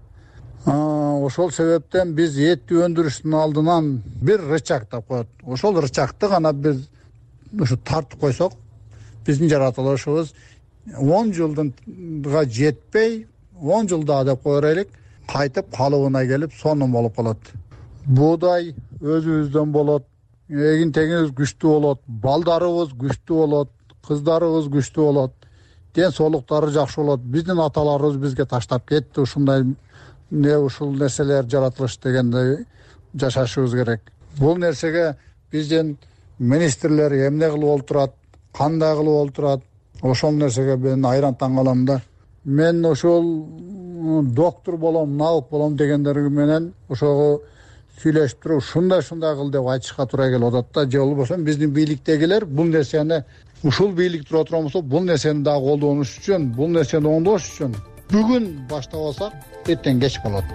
Ошол себептен биз этти өндүрүштүн алдынан бир рычаг тап коет. Ошол рычагты гана биз ушу тартып койсок, биздин жаратылышыбыз 10 жылдынга жетпей, 10 жылда деп коелик, кайтып калыбына келип сонун болуп калат. Буудай өзүбүздөн болот, эгин-тегинибиз күчтүү болот, балдарыбыз күчтүү болот, кыздарыбыз күчтүү болот, ден соолуктары жакшы болот. Биздин аталарыбыз бизге таштап кетти, ушундай ушул нерселер жаратылыш дегенде жашашыбыз керек. Бул нерсеге биздин министрлер эмне кылып олтурат, кандай кылып олтурат, ошол нерсеге мен айран-таң калам да. Мен ошол доктор болом, наук болом дегендер менен ошого сүйлөшүп туруп, ушундай кыл деп айтышка туура келип атат да. Же болбосо биздин бийликтегилер бул нерсени, ушул бийликте отурган болсо, бул нерсени дагы колдонуш үчүн, бул нерсени оңдош үчүн бүгүн баштап алсак, эртең кеч болот.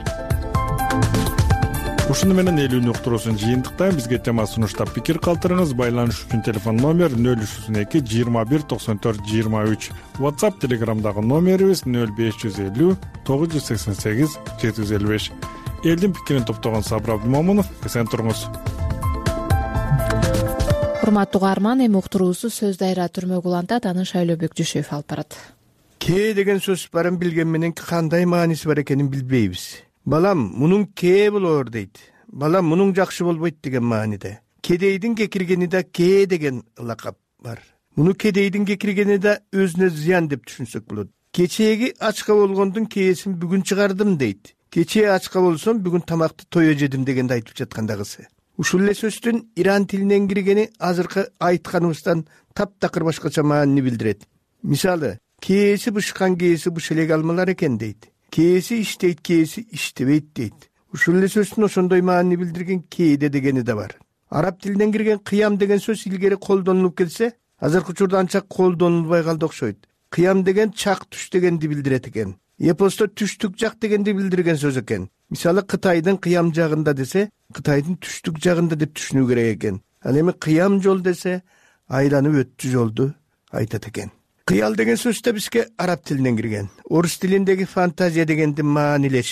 Ушуну менен эл үнү уктуруусун жыйынтыктайм. Бизге тема сунуштап пикир калтырыңыз. Байланыш үчүн телефон номер 0302 21 94 23. WhatsApp, Telegramдагы номерибиз 0550 988 755. Элдин пикирин топтогон Сабыр Абдымомунов, эсен туруңуз. Урматтуу угарман, эми уктуруусу сөз дайра түрмөгү улантат, аны Шайлоо Бекжүшев алып барат. Кээ деген сөз барын билген менен кандай мааниси бар экенин билбейбиз. Балам, мунун кээ болор дейт. Балам, мунун жакшы болбойт деген мааниде. Кедейдин кекиргени да кээ деген лакап бар. Муну кедейдин кекиргени да өзүнө зыян деп түшүнсөк болот. Кечээги ачка болгондун кээсин бүгүн чыгардым дейт. Кечээ ачка болсом, бүгүн тамакты тое жедим дегенди айтып жаткандагысы. Ушул эле сөздүн иран тилинен киргени азыркы айтканыбыздан таптакыр башкача маанини билдирет. Мисалы, кээси бышкан кээси быш элек алмалар экен дейт. Кээси иштейт, кээси иштебейт дейт. Ушул эле сөздүн ошондой маанини билдирген кээде дегени да бар. Араб тилинен кирген кыям деген сөз илгери колдонулуп келсе, азыркы учурда анча колдонулбай калды окшойт. Кыям деген чак түш дегенди билдирет экен. Эпосто түштүк жак дегенди билдирген сөз экен. Мисалы, Кытайдын кыям жагында десе, Кытайдын түштүк жагында деп түшүнүү керек экен. Ал эми кыям жол десе, айланып өттү жолду айтат экен. Кыял деген сөз да бизге араб тилинен кирген. Орус тилиндеги фантазия дегендин маанилеши.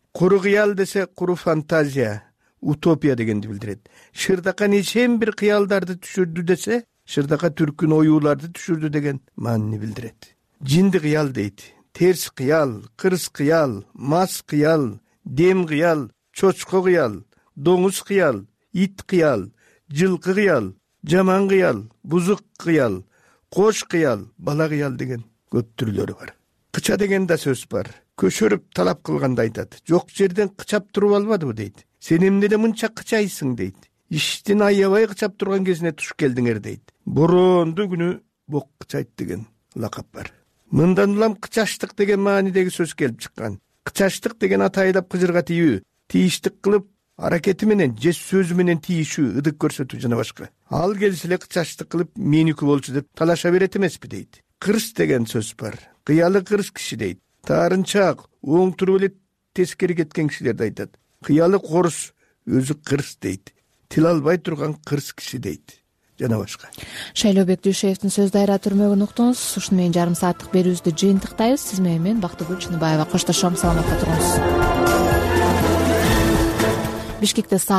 куру кыял десе куру фантазия, утопия дегенди билдирет. Шырдака нечен бир кыялдарды түшүрдү десе, шырдака түркүн оюуларды түшүрдү деген маанини билдирет. Жинди кыял дейт. Терс кыял, кырс кыял, мас кыял, дем кыял, чочко кыял, доңуз кыял, ит кыял, жылкы кыял, жаман кыял, бузук кыял, кош кыял, бала кыял деген көп түрлөрү бар. Кыча деген да сөз бар. Көшөрүп талап кылганда айтат. Жок жерден кычап туруп албадыбы дейт. Сен эмнеде мынча кычайсың дейт. Иштин аябай кычап турган кезине туш келдиңер дейт. Боронду күнү бок кычайт деген лакап бар. Мындан улам кычаштык деген маанидеги сөз келип чыккан. Кычаштык деген атайдап кыжырга тийүү, тийиштик кылып аракети менен же сөзү менен тийишүү, ыдык көрсөтүү жана башка. Ал келсе эле кычаштык кылып меники болчу деп талаша берет эмеспи дейт. Кырс деген сөз бар. Кыялы кырс киши дейт. Таарынчаак, оң туруп эле тескери кеткен кишилерди айтат. Кыялы корус, өзү кырс дейт. Тил албай турган кырс киши дейт. Жана башка. Шайлообек Дүйшеевдин сөз дайра түрмөгүн уктуңуз. Ушуну менен жарым сааттык берүүбүздү жыйынтыктайбыз. Сиз менен мен Бактыгүл Чыныбаева коштошом. Саламатта туруңуз. Бишкекте